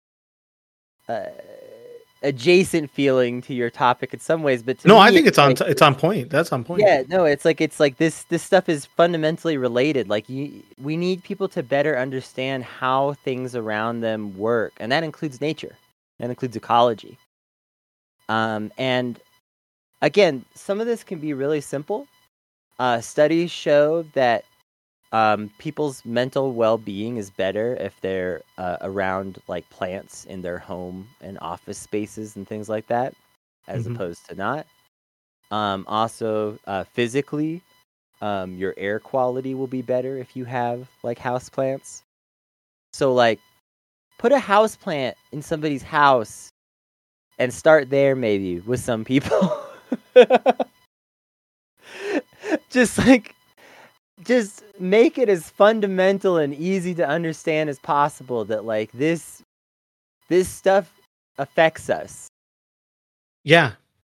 adjacent feeling to your topic in some ways, but to me, I think it's like, it's on point. That's on point. Yeah, no, it's like this stuff is fundamentally related. Like we need people to better understand how things around them work, and that includes nature, that includes ecology. And again, some of this can be really simple. Studies show that people's mental well-being is better if they're around like plants in their home and office spaces and things like that, as opposed to not. Also, physically, your air quality will be better if you have like houseplants. So, like, put a house plant in somebody's house and start there maybe with some people. Just make it as fundamental and easy to understand as possible that, like, this stuff affects us. Yeah.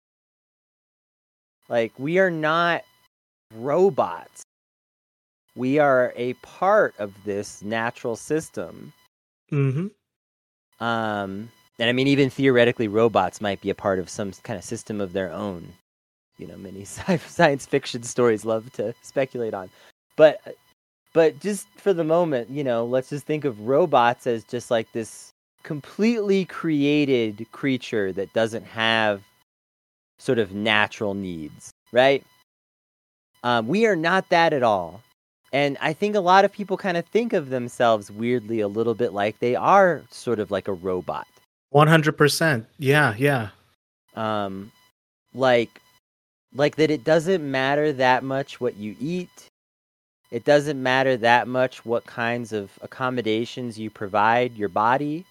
Like, we are not robots. We are a part of this natural system. Mm-hmm. And I mean, even theoretically, robots might be a part of some kind of system of their own. You know, many science fiction stories love to speculate on. But just for the moment, you know, let's just think of robots as just like this completely created creature that doesn't have sort of natural needs, right? We are not that at all. And I think a lot of people kind of think of themselves weirdly a little bit like they are sort of like a robot. 100%. Yeah. Like that it doesn't matter that much what you eat. It doesn't matter that much what kinds of accommodations you provide your body.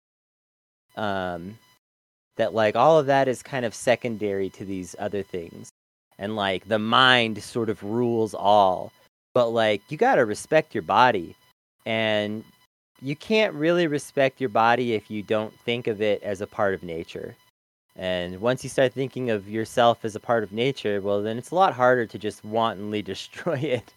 That like all of that is kind of secondary to these other things. And like the mind sort of rules all. But like you got to respect your body. And you can't really respect your body if you don't think of it as a part of nature. And once you start thinking of yourself as a part of nature, well, then it's a lot harder to just wantonly destroy it.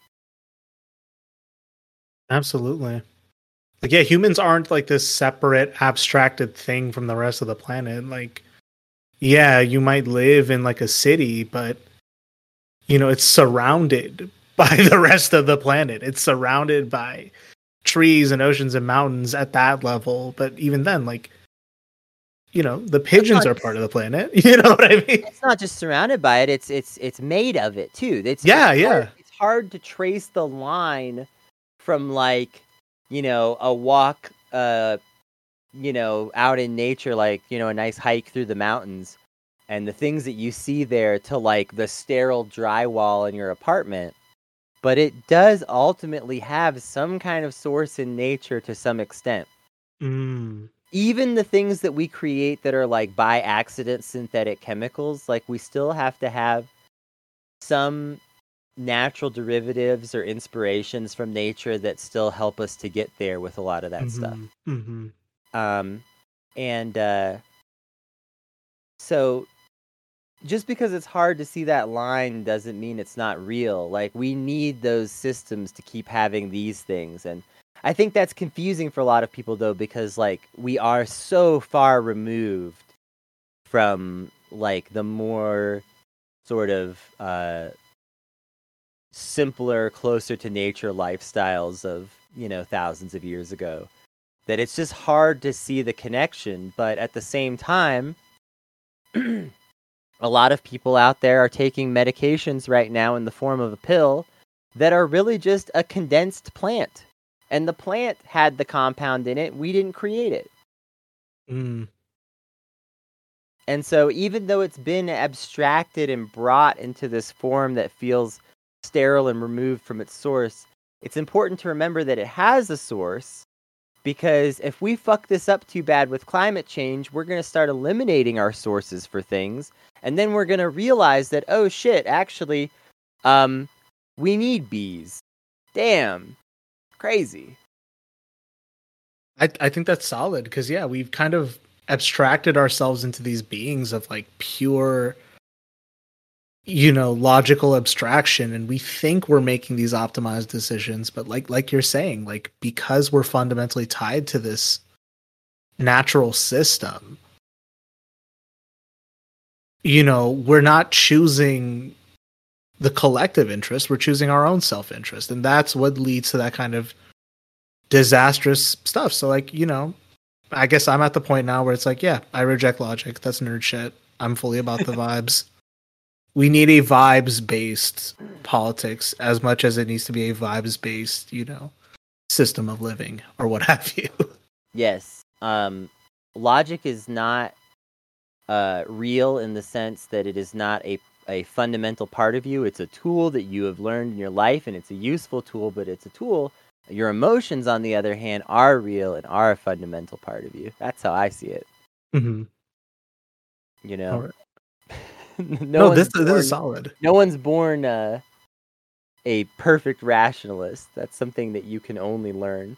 Absolutely. Like, yeah, humans aren't like this separate, abstracted thing from the rest of the planet. Like, yeah, you might live in like a city, but, you know, it's surrounded by the rest of the planet. It's surrounded by trees and oceans and mountains at that level. But even then, like, you know, the pigeons are part of the planet. You know what I mean? It's not just surrounded by it; it's made of it too. It's hard to trace the line from like, you know, a walk, you know, out in nature, like, you know, a nice hike through the mountains, and the things that you see there to like the sterile drywall in your apartment. But it does ultimately have some kind of source in nature to some extent. Even the things that we create that are like by accident synthetic chemicals, like we still have to have some natural derivatives or inspirations from nature that still help us to get there with a lot of that stuff. So just because it's hard to see that line doesn't mean it's not real. Like, we need those systems to keep having these things. And I think that's confusing for a lot of people, though, because, like, we are so far removed from, like, the more sort of simpler, closer to nature lifestyles of, you know, thousands of years ago, that it's just hard to see the connection. But at the same time, a lot of people out there are taking medications right now in the form of a pill that are really just a condensed plant. And the plant had the compound in it. We didn't create it. And so even though it's been abstracted and brought into this form that feels sterile and removed from its source, it's important to remember that it has a source, because if we fuck this up too bad with climate change, we're going to start eliminating our sources for things. And then we're going to realize that, oh shit, actually, we need bees. Damn. Crazy. I think that's solid, because, yeah, we've kind of abstracted ourselves into these beings of, like, pure, you know, logical abstraction, and we think we're making these optimized decisions, but like you're saying, like, because we're fundamentally tied to this natural system, you know, we're not choosing the collective interest, we're choosing our own self-interest, and that's what leads to that kind of disastrous stuff. So, like, you know, I guess I'm at the point now where it's like, yeah, I reject logic. That's nerd shit. I'm fully about the vibes. We need a vibes-based politics as much as it needs to be a vibes-based, you know, system of living or what have you. Yes. Logic is not real in the sense that it is not a fundamental part of you. It's a tool that you have learned in your life, and it's a useful tool, but it's a tool. Your emotions, on the other hand, are real and are a fundamental part of you. That's how I see it. Mm-hmm. You know, All right. no, this is solid. No one's born a perfect rationalist. That's something that you can only learn.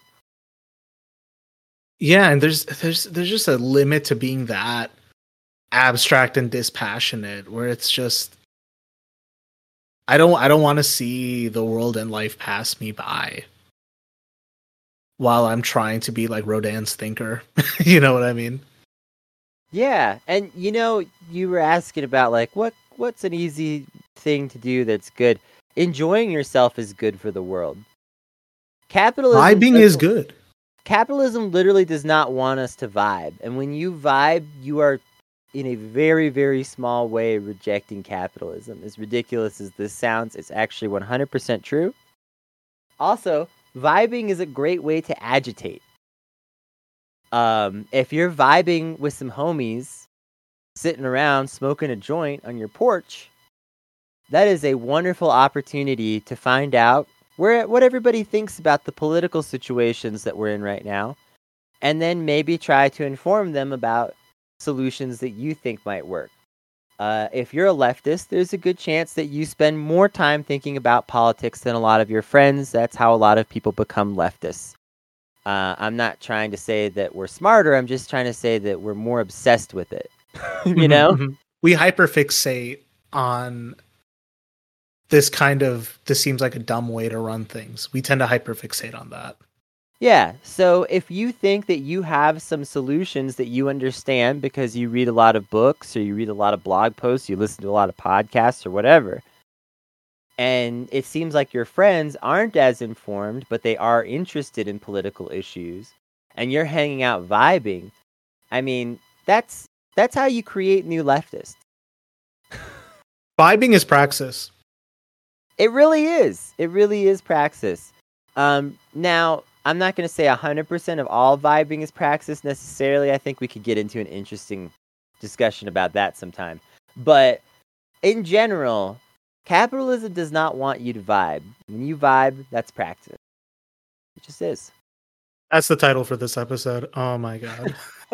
Yeah, and there's just a limit to being that abstract and dispassionate, where it's just I don't want to see the world and life pass me by while I'm trying to be like Rodin's thinker. You know what I mean? Yeah, and you were asking about like what's an easy thing to do that's good. Enjoying yourself is good for the world. Vibing is good. Capitalism literally does not want us to vibe, and when you vibe, you are in a very, very small way rejecting capitalism. As ridiculous as this sounds, it's actually 100% true. Also, vibing is a great way to agitate. If you're vibing with some homies, sitting around smoking a joint on your porch, that is a wonderful opportunity to find out what everybody thinks about the political situations that we're in right now, and then maybe try to inform them about solutions that you think might work. If you're a leftist, there's a good chance that you spend more time thinking about politics than a lot of your friends. That's how a lot of people become leftists. I'm not trying to say that we're smarter. I'm just trying to say that we're more obsessed with it. You know? We hyperfixate on this seems like a dumb way to run things. We tend to hyperfixate on that. Yeah, so if you think that you have some solutions that you understand because you read a lot of books or you read a lot of blog posts, you listen to a lot of podcasts or whatever, and it seems like your friends aren't as informed, but they are interested in political issues, and you're hanging out vibing, I mean, that's how you create new leftists. Vibing is praxis. It really is. It really is praxis. Now, I'm not going to say 100% of all vibing is praxis necessarily. I think we could get into an interesting discussion about that sometime. But in general, capitalism does not want you to vibe. When you vibe, that's praxis. It just is. That's the title for this episode. Oh my god.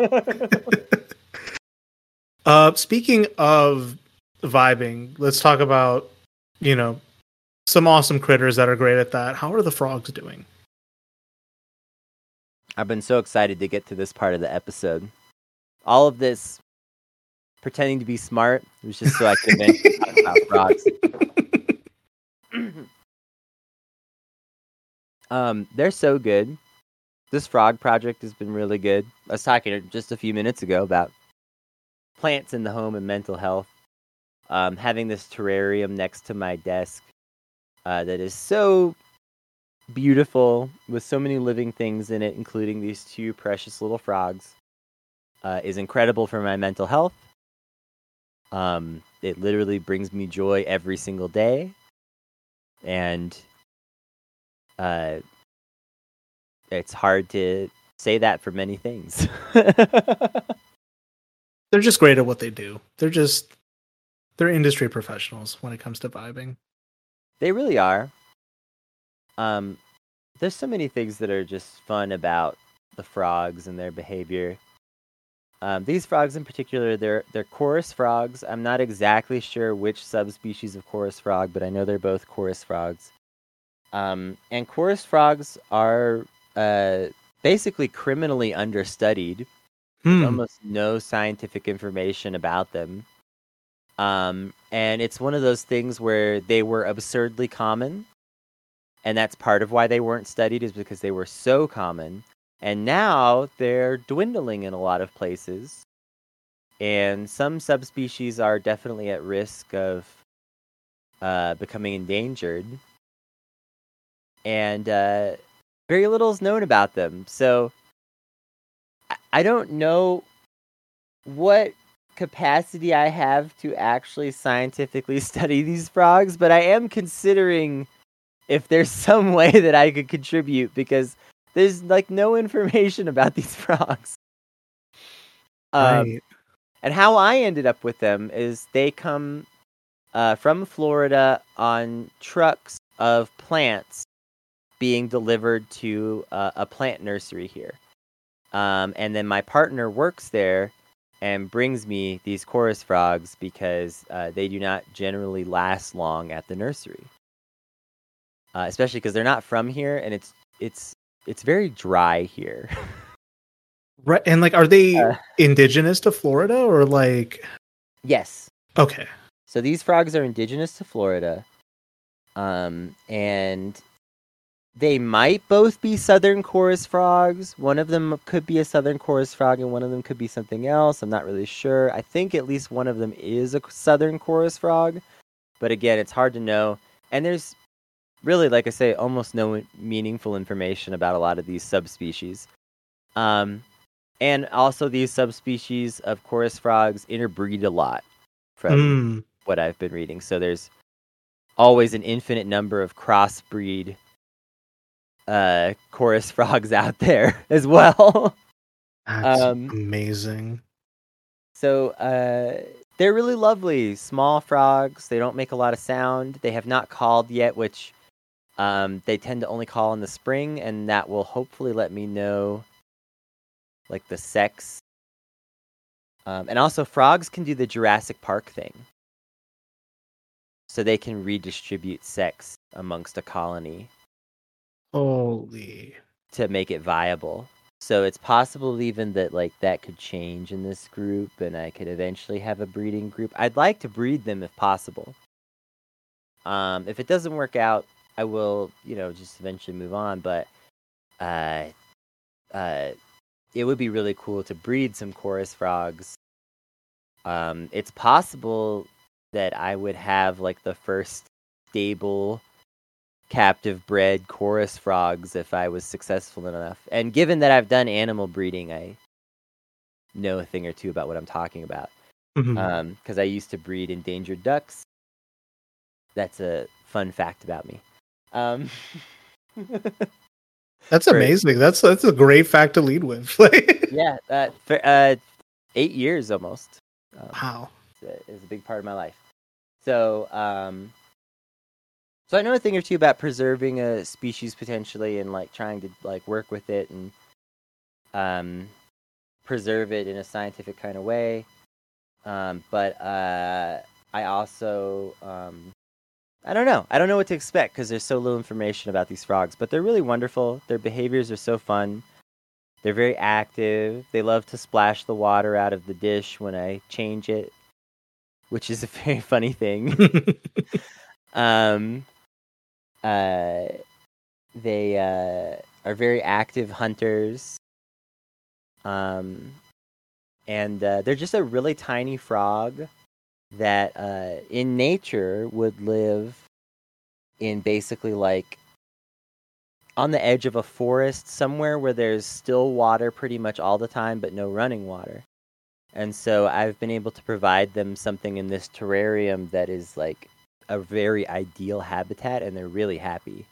Speaking of vibing, let's talk about, some awesome critters that are great at that. How are the frogs doing? I've been so excited to get to this part of the episode. All of this pretending to be smart was just so I could talk about frogs. They're so good. This frog project has been really good. I was talking just a few minutes ago about plants in the home and mental health. Having this terrarium next to my desk that is so beautiful with so many living things in it, including these two precious little frogs, is incredible for my mental health. It literally brings me joy every single day, and it's hard to say that for many things. They're just great at what they do. They're industry professionals when it comes to vibing. They really are. There's so many things that are just fun about the frogs and their behavior. These frogs in particular, they're chorus frogs. I'm not exactly sure which subspecies of chorus frog, but I know they're both chorus frogs. And chorus frogs are basically criminally understudied. There's almost no scientific information about them. And it's one of those things where they were absurdly common. And that's part of why they weren't studied, is because they were so common. And now they're dwindling in a lot of places. And some subspecies are definitely at risk of becoming endangered. And very little is known about them. So I don't know what capacity I have to actually scientifically study these frogs, but I am considering if there's some way that I could contribute, because there's like no information about these frogs. Right. And how I ended up with them is they come from Florida on trucks of plants being delivered to a plant nursery here. And then my partner works there and brings me these chorus frogs because they do not generally last long at the nursery. Especially because they're not from here, and it's very dry here. Right, and like, are they indigenous to Florida or like? Yes. Okay. So these frogs are indigenous to Florida, and they might both be southern chorus frogs. One of them could be a southern chorus frog, and one of them could be something else. I'm not really sure. I think at least one of them is a southern chorus frog, but again, it's hard to know. And there's really, like I say, almost no meaningful information about a lot of these subspecies. And also these subspecies of chorus frogs interbreed a lot from what I've been reading. So there's always an infinite number of crossbreed chorus frogs out there as well. That's amazing. So they're really lovely, small frogs. They don't make a lot of sound. They have not called yet, which they tend to only call in the spring, and that will hopefully let me know like the sex. And also frogs can do the Jurassic Park thing. So they can redistribute sex amongst a colony. Holy. To make it viable. So it's possible even that like that could change in this group and I could eventually have a breeding group. I'd like to breed them if possible. If it doesn't work out, I will, just eventually move on, but it would be really cool to breed some chorus frogs. It's possible that I would have like the first stable captive bred chorus frogs if I was successful enough. And given that I've done animal breeding, I know a thing or two about what I'm talking about. Because I used to breed endangered ducks. That's a fun fact about me. That's amazing. That's a great fact to lead with. Yeah, for 8 years almost. Wow, is a big part of my life. So, so I know a thing or two about preserving a species potentially, and like trying to like work with it and preserve it in a scientific kind of way. But I also I don't know. I don't know what to expect because there's so little information about these frogs. But they're really wonderful. Their behaviors are so fun. They're very active. They love to splash the water out of the dish when I change it, which is a very funny thing. They are very active hunters. And they're just a really tiny frog that in nature would live in basically like on the edge of a forest somewhere where there's still water pretty much all the time but no running water. And so I've been able to provide them something in this terrarium that is like a very ideal habitat, and they're really happy.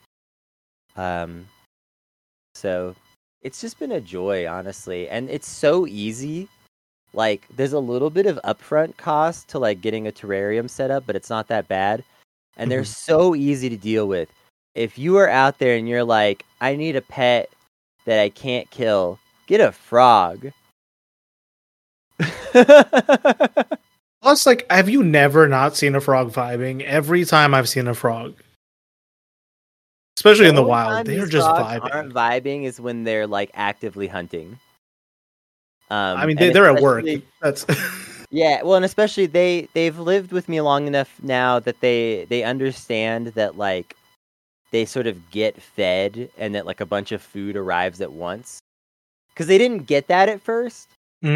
So it's just been a joy, honestly, and it's so easy. Like, there's a little bit of upfront cost to like getting a terrarium set up, but it's not that bad. And they're so easy to deal with. If you are out there and you're like, I need a pet that I can't kill, get a frog. Plus, like, have you never not seen a frog vibing? Every time I've seen a frog, especially in the wild, they're just vibing. Aren't vibing is when they're like actively hunting. I mean, they're at work. That's yeah. Well, and especially they've lived with me long enough now that they understand that like they sort of get fed and that like a bunch of food arrives at once. Because they didn't get that at first.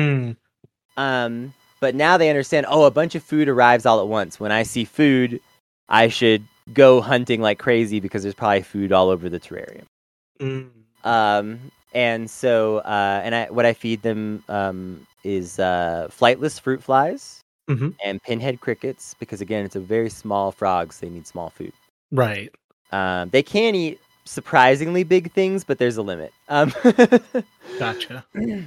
But now they understand, a bunch of food arrives all at once. When I see food, I should go hunting like crazy because there's probably food all over the terrarium. And so, what I feed them is flightless fruit flies and pinhead crickets because, again, it's a very small frog, so they need small food. Right. They can eat surprisingly big things, but there's a limit. Gotcha.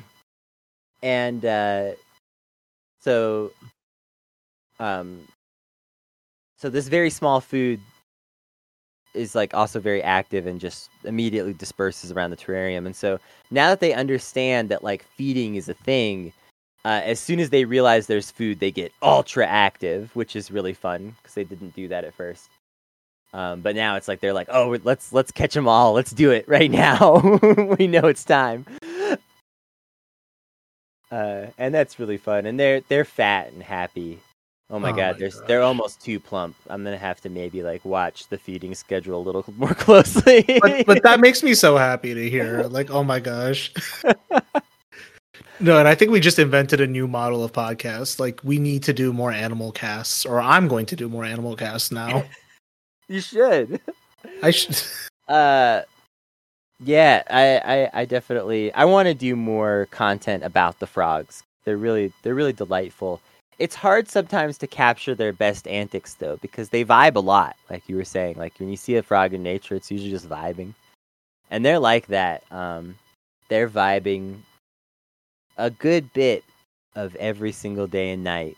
And so this very small food is like also very active and just immediately disperses around the terrarium. And so now that they understand that like feeding is a thing, as soon as they realize there's food, they get ultra active, which is really fun because they didn't do that at first. But now it's like they're like, oh, let's catch them all. Let's do it right now. We know it's time. And that's really fun. And they're fat and happy. Oh my god, they're almost too plump. I'm gonna have to maybe like watch the feeding schedule a little more closely. but that makes me so happy to hear. Like, oh my gosh. No, and I think we just invented a new model of podcast. Like, we need to do more animal casts, or I'm going to do more animal casts now. You should. I should. Yeah, I definitely I want to do more content about the frogs. They're really delightful. It's hard sometimes to capture their best antics though, because they vibe a lot, like you were saying. Like when you see a frog in nature, it's usually just vibing. And they're like that. They're vibing a good bit of every single day and night.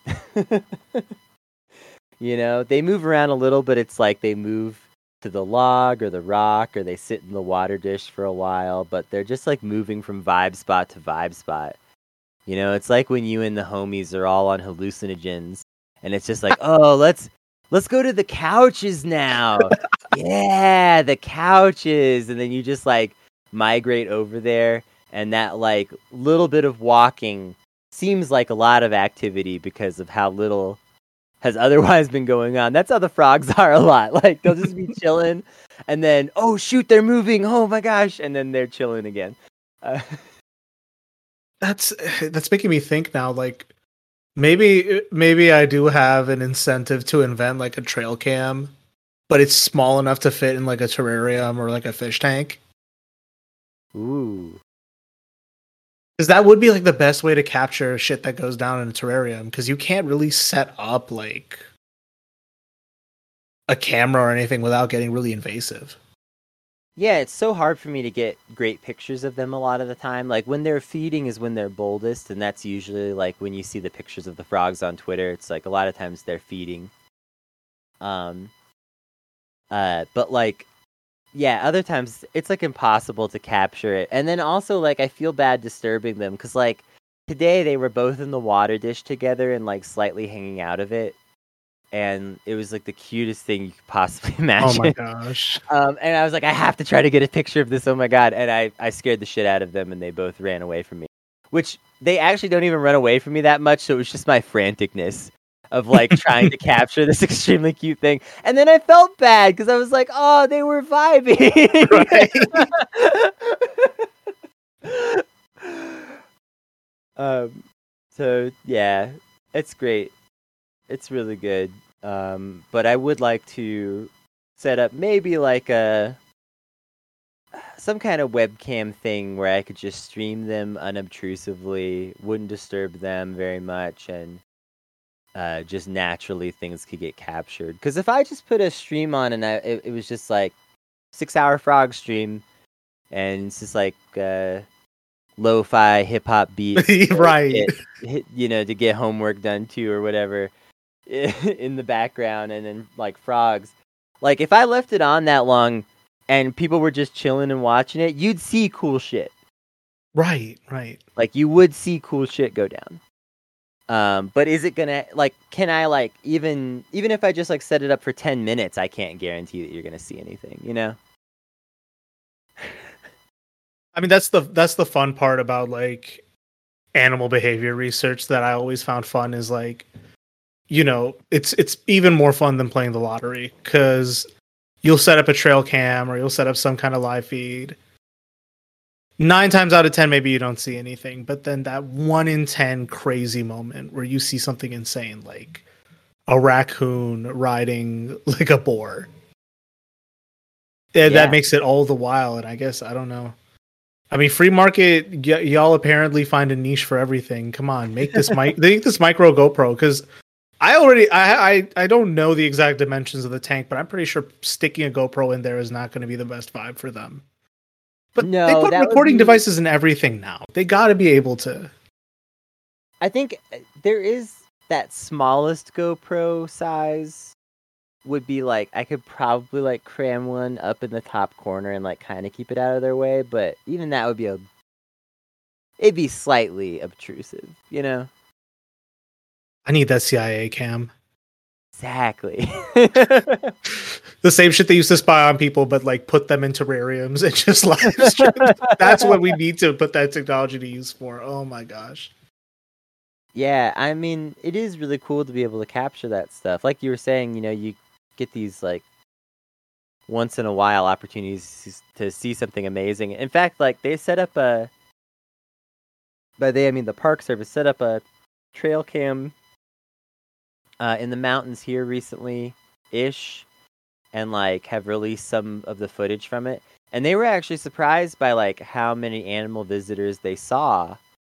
You know, they move around a little, but it's like they move to the log or the rock, or they sit in the water dish for a while, but they're just like moving from vibe spot to vibe spot. You know, it's like when you and the homies are all on hallucinogens, and it's just like, oh, let's go to the couches now. Yeah, the couches. And then you just like migrate over there, and that like little bit of walking seems like a lot of activity because of how little has otherwise been going on. That's how the frogs are a lot. Like they'll just be chilling, and then oh shoot, they're moving. Oh my gosh, and then they're chilling again. That's making me think now. Like maybe I do have an incentive to invent like a trail cam, but it's small enough to fit in like a terrarium or like a fish tank. Ooh. Because that would be like the best way to capture shit that goes down in a terrarium. Because you can't really set up like a camera or anything without getting really invasive. Yeah, it's so hard for me to get great pictures of them a lot of the time. Like when they're feeding is when they're boldest, and that's usually like when you see the pictures of the frogs on Twitter. It's like a lot of times they're feeding. But like, yeah, other times it's like impossible to capture it. And then also like I feel bad disturbing them because like today they were both in the water dish together and like slightly hanging out of it. And it was like the cutest thing you could possibly imagine. Oh my gosh. And I was like, I have to try to get a picture of this. Oh my god. And I scared the shit out of them, and they both ran away from me. Which they actually don't even run away from me that much, so it was just my franticness of like trying to capture this extremely cute thing. And then I felt bad because I was like, oh, they were vibing. Right? So yeah, it's great. It's really good. But I would like to set up maybe like some kind of webcam thing where I could just stream them unobtrusively, wouldn't disturb them very much, and just naturally things could get captured. Because if I just put a stream on and it was just like 6-hour frog stream, and it's just like lo-fi hip-hop beats, right? You know, to get homework done too or whatever in the background, and then like frogs. Like if I left it on that long and people were just chilling and watching it, you'd see cool shit. Right. Like you would see cool shit go down. But is it gonna like? Can I like even if I just like set it up for 10 minutes, I can't guarantee that you're gonna see anything. You know. I mean, that's the fun part about like animal behavior research that I always found fun is like, you know, it's even more fun than playing the lottery because you'll set up a trail cam or you'll set up some kind of live feed. 9 times out of 10, maybe you don't see anything, but then that 1 in 10 crazy moment where you see something insane, like a raccoon riding like a boar. Yeah. That makes it all the while. And I guess, I don't know. I mean, free market, y'all apparently find a niche for everything. Come on, make this this micro GoPro, because I don't know the exact dimensions of the tank, but I'm pretty sure sticking a GoPro in there is not going to be the best vibe for them. But no, they put recording devices in everything now. They got to be able to. I think there is that smallest GoPro size would be like I could probably like cram one up in the top corner and like kind of keep it out of their way, but even that would be it'd be slightly obtrusive, you know? I need that CIA cam. Exactly. The same shit they used to spy on people, but like put them in terrariums and just live stream. That's what we need to put that technology to use for. Oh my gosh. Yeah, I mean, it is really cool to be able to capture that stuff. Like you were saying, you know, you get these like once in a while opportunities to see something amazing. In fact, like they set up by they I mean the Park Service set up a trail cam in the mountains here recently-ish, and like have released some of the footage from it. And they were actually surprised by like how many animal visitors they saw,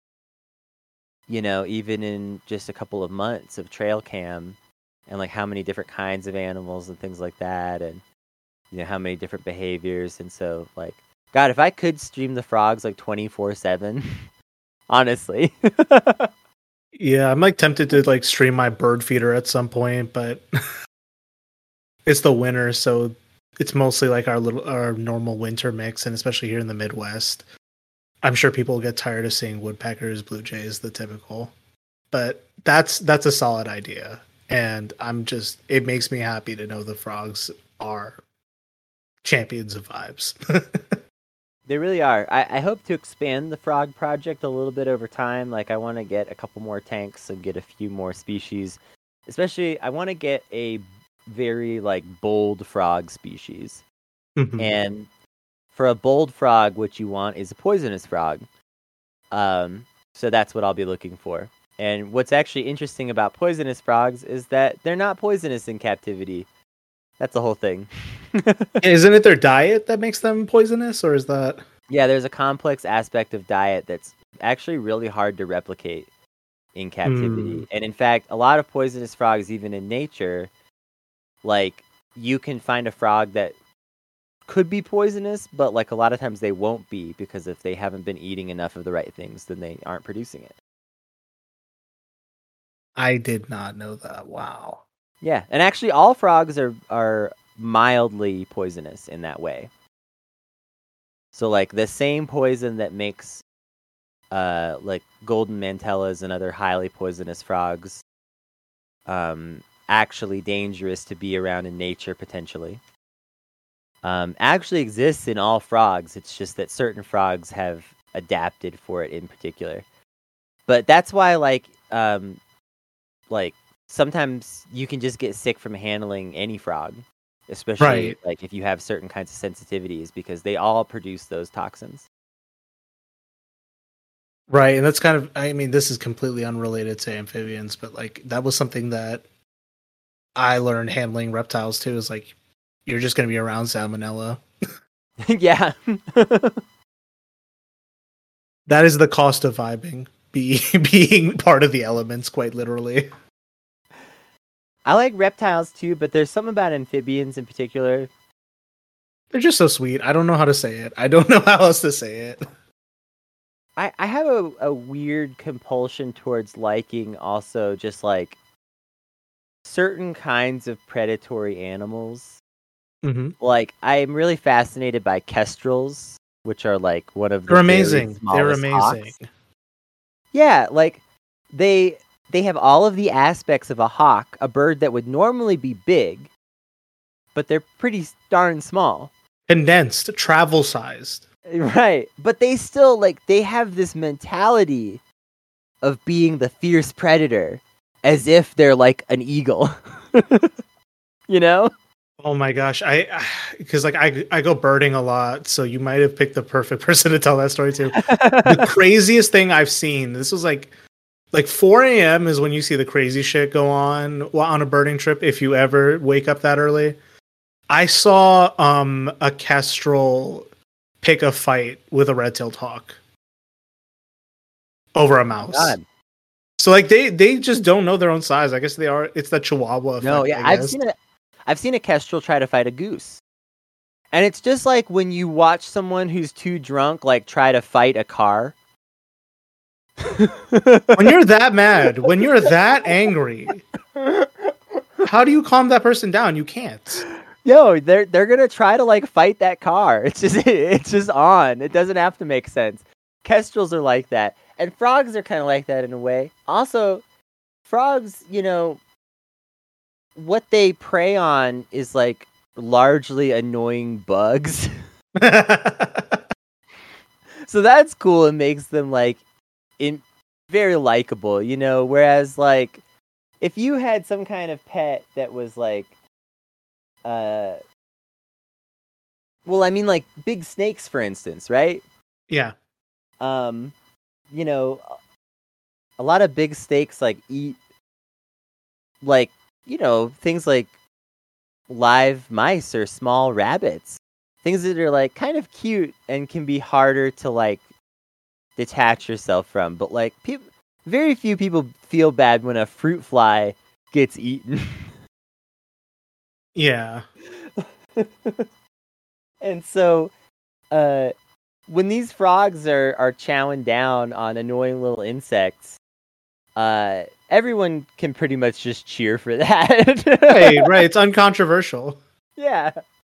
you know, even in just a couple of months of trail cam, and like how many different kinds of animals and things like that, and you know how many different behaviors. And so like, God, if I could stream the frogs like 24/7, honestly. Yeah, I'm like tempted to like stream my bird feeder at some point, but it's the winter, so it's mostly like our normal winter mix, and especially here in the Midwest, I'm sure people will get tired of seeing woodpeckers, blue jays, the typical. But that's a solid idea, and it makes me happy to know the frogs are champions of vibes. They really are. I hope to expand the frog project a little bit over time. Like, I want to get a couple more tanks and get a few more species. Especially, I want to get a very, like, bold frog species. Mhm. And for a bold frog, what you want is a poisonous frog. So that's what I'll be looking for. And what's actually interesting about poisonous frogs is that they're not poisonous in captivity. That's the whole thing. Isn't it their diet that makes them poisonous, or is that? Yeah, there's a complex aspect of diet that's actually really hard to replicate in captivity. And in fact, a lot of poisonous frogs, even in nature, like, you can find a frog that could be poisonous, but like a lot of times they won't be, because if they haven't been eating enough of the right things, then they aren't producing it. I did not know that. Wow. Yeah, and actually all frogs are mildly poisonous in that way. So like the same poison that makes like golden mantellas and other highly poisonous frogs actually dangerous to be around in nature potentially, actually exists in all frogs. It's just that certain frogs have adapted for it in particular. But that's why like sometimes you can just get sick from handling any frog, especially Right. like if you have certain kinds of sensitivities, because they all produce those toxins. Right, and that's kind of, I mean, this is completely unrelated to amphibians, but like that was something that I learned handling reptiles too, is like you're just going to be around salmonella. Yeah. That is the cost of vibing, being part of the elements, quite literally. I like reptiles too, but there's something about amphibians in particular. They're just so sweet. I don't know how to say it. I don't know how else to say it. I have a weird compulsion towards liking also just like certain kinds of predatory animals. Mm-hmm. Like, I'm really fascinated by kestrels, which are like one of the They're very amazing. They're smallest amazing. hawks. Yeah, like they have all of the aspects of a hawk, a bird that would normally be big, but they're pretty darn small. Condensed, travel sized. Right. But they still they have this mentality of being the fierce predator as if they're like an eagle. You know? Oh my gosh. Because I go birding a lot, so you might have picked the perfect person to tell that story to. The craziest thing I've seen, this was like 4 a.m. is when you see the crazy shit go on a birding trip, if you ever wake up that early. I saw a kestrel pick a fight with a red-tailed hawk over a mouse. God. So like they just don't know their own size. I guess they are. It's the Chihuahua effect. No, yeah, I've seen a kestrel try to fight a goose. And it's just like when you watch someone who's too drunk try to fight a car. When you're that mad, when you're that angry, How do you calm that person down? You can't. Yo, they're gonna try to like fight that car. It's just on. It doesn't have to make sense. Kestrels are like that, and frogs are kind of like that in a way. Also, frogs, what they prey on is like largely annoying bugs. So that's cool. It makes them like very likable, Whereas like if you had some kind of pet that was like, well, I mean like big snakes, for instance, right? Yeah. A lot of big snakes like eat like, things like live mice or small rabbits. Things that are like kind of cute and can be harder to like detach yourself from. But like very few people feel bad when a fruit fly gets eaten. Yeah. And so when these frogs are chowing down on annoying little insects, everyone can pretty much just cheer for that. Right. It's uncontroversial. Yeah.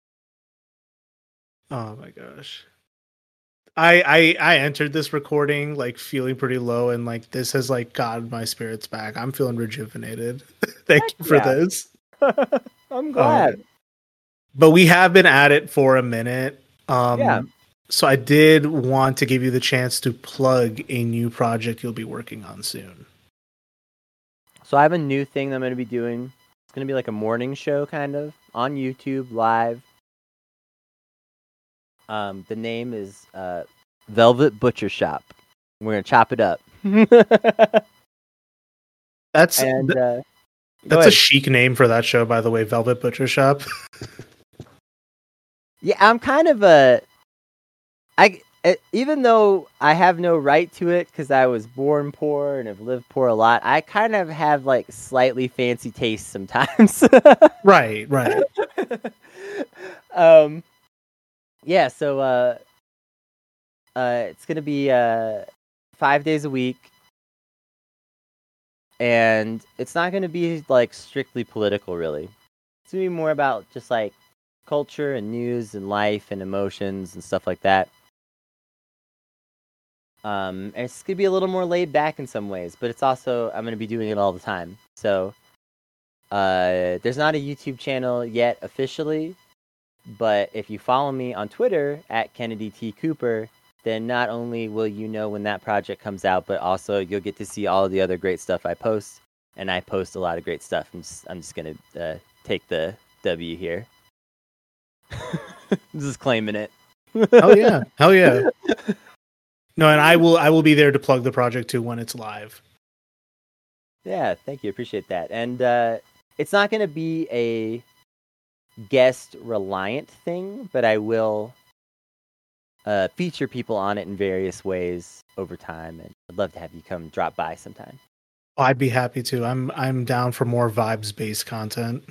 Oh my gosh. I entered this recording like feeling pretty low, and like this has like gotten my spirits back. I'm feeling rejuvenated. Thank you for this. I'm glad. But we have been at it for a minute. Yeah. So I did want to give you the chance to plug a new project you'll be working on soon. So I have a new thing that I'm going to be doing. It's going to be like a morning show kind of on YouTube live. The name is Velvet Butcher Shop. We're going to chop it up. That's a chic name for that show, by the way, Velvet Butcher Shop. Yeah, I'm kind of even though I have no right to it because I was born poor and have lived poor a lot, I kind of have like slightly fancy taste sometimes. Right. Yeah, so it's gonna be 5 days a week, and it's not gonna be like strictly political, really. It's gonna be more about just like culture and news and life and emotions and stuff like that. And it's gonna be a little more laid back in some ways, but it's also I'm gonna be doing it all the time. So there's not a YouTube channel yet officially, but if you follow me on Twitter at Kennedy T. Cooper, then not only will you know when that project comes out, but also you'll get to see all of the other great stuff I post. And I post a lot of great stuff. I'm just gonna take the W here. Just claiming it. Hell yeah. No, and I will be there to plug the project too when it's live. Yeah, thank you. Appreciate that. And it's not going to be a guest reliant thing, but I will feature people on it in various ways over time, and I'd love to have you come drop by sometime. Oh, I'd be happy to. I'm down for more vibes based content.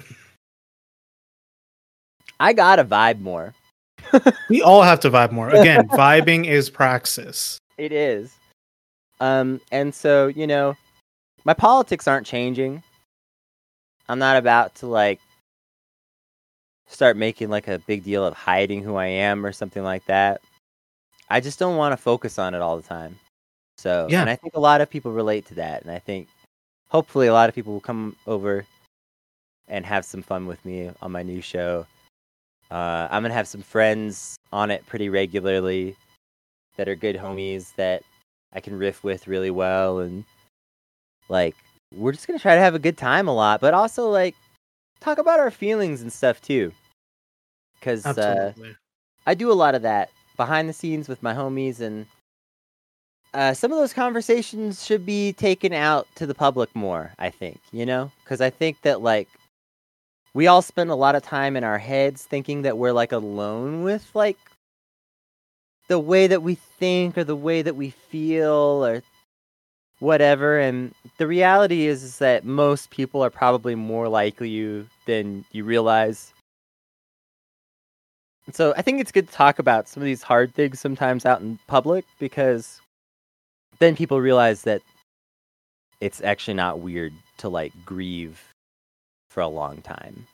I gotta vibe more. We all have to vibe more. Again, vibing is praxis. It is. And so, my politics aren't changing. I'm not about to like start making like a big deal of hiding who I am or something like that. I just don't want to focus on it all the time. So, yeah. And I think a lot of people relate to that. And I think hopefully a lot of people will come over and have some fun with me on my new show. I'm going to have some friends on it pretty regularly that are good homies that I can riff with really well. And like, we're just going to try to have a good time a lot, but also like talk about our feelings and stuff too. Because I do a lot of that behind the scenes with my homies, and some of those conversations should be taken out to the public more, I think, because I think that like we all spend a lot of time in our heads thinking that we're like alone with like the way that we think or the way that we feel or whatever. And the reality is that most people are probably more like you than you realize. And so I think it's good to talk about some of these hard things sometimes out in public, because then people realize that it's actually not weird to like grieve for a long time,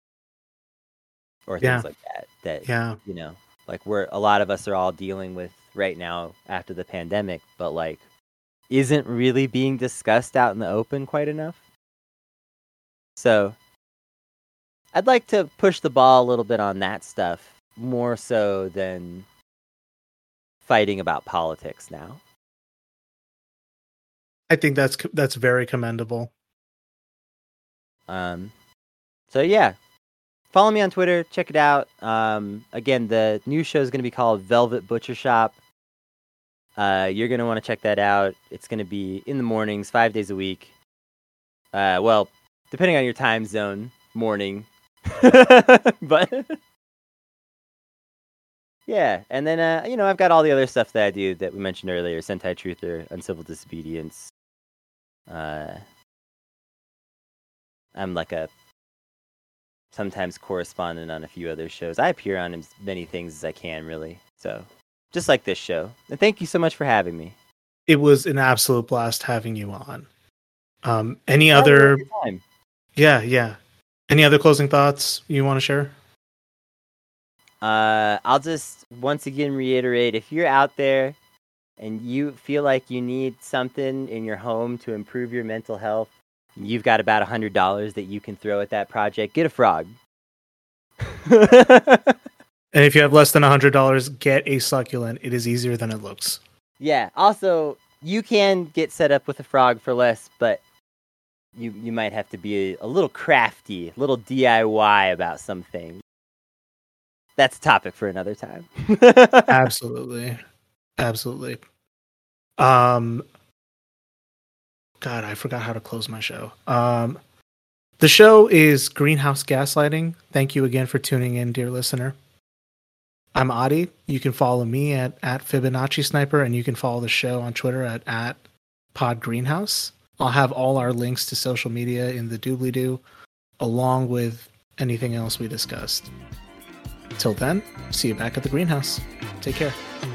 or Yeah. things like that. That Yeah. you know, like a lot of us are all dealing with right now after the pandemic, but like isn't really being discussed out in the open quite enough. So I'd like to push the ball a little bit on that stuff more so than fighting about politics now. I think that's very commendable. So yeah, follow me on Twitter. Check it out. Again, the new show is going to be called Velvet Butcher Shop. You're going to want to check that out. It's going to be in the mornings, 5 days a week. Well, depending on your time zone, morning. But yeah, and then I've got all the other stuff that I do that we mentioned earlier: Sentai Truther, Uncivil Disobedience. I'm like a sometimes correspondent on a few other shows. I appear on as many things as I can, really. So just like this show. And thank you so much for having me. It was an absolute blast having you on. Any other? Time. Yeah. Any other closing thoughts you want to share? I'll just once again reiterate, if you're out there and you feel like you need something in your home to improve your mental health, you've got about $100 that you can throw at that project. Get a frog. And if you have less than $100, get a succulent. It is easier than it looks. Yeah. Also, you can get set up with a frog for less, but you might have to be a little crafty, a little DIY about some things. That's a topic for another time. Absolutely. God, I forgot how to close my show. The show is Greenhouse Gaslighting. Thank you again for tuning in, dear listener. I'm Adi. You can follow me at Fibonacci Sniper, and you can follow the show on Twitter at PodGreenhouse. I'll have all our links to social media in the doobly-doo, along with anything else we discussed. Till then, see you back at the greenhouse. Take care.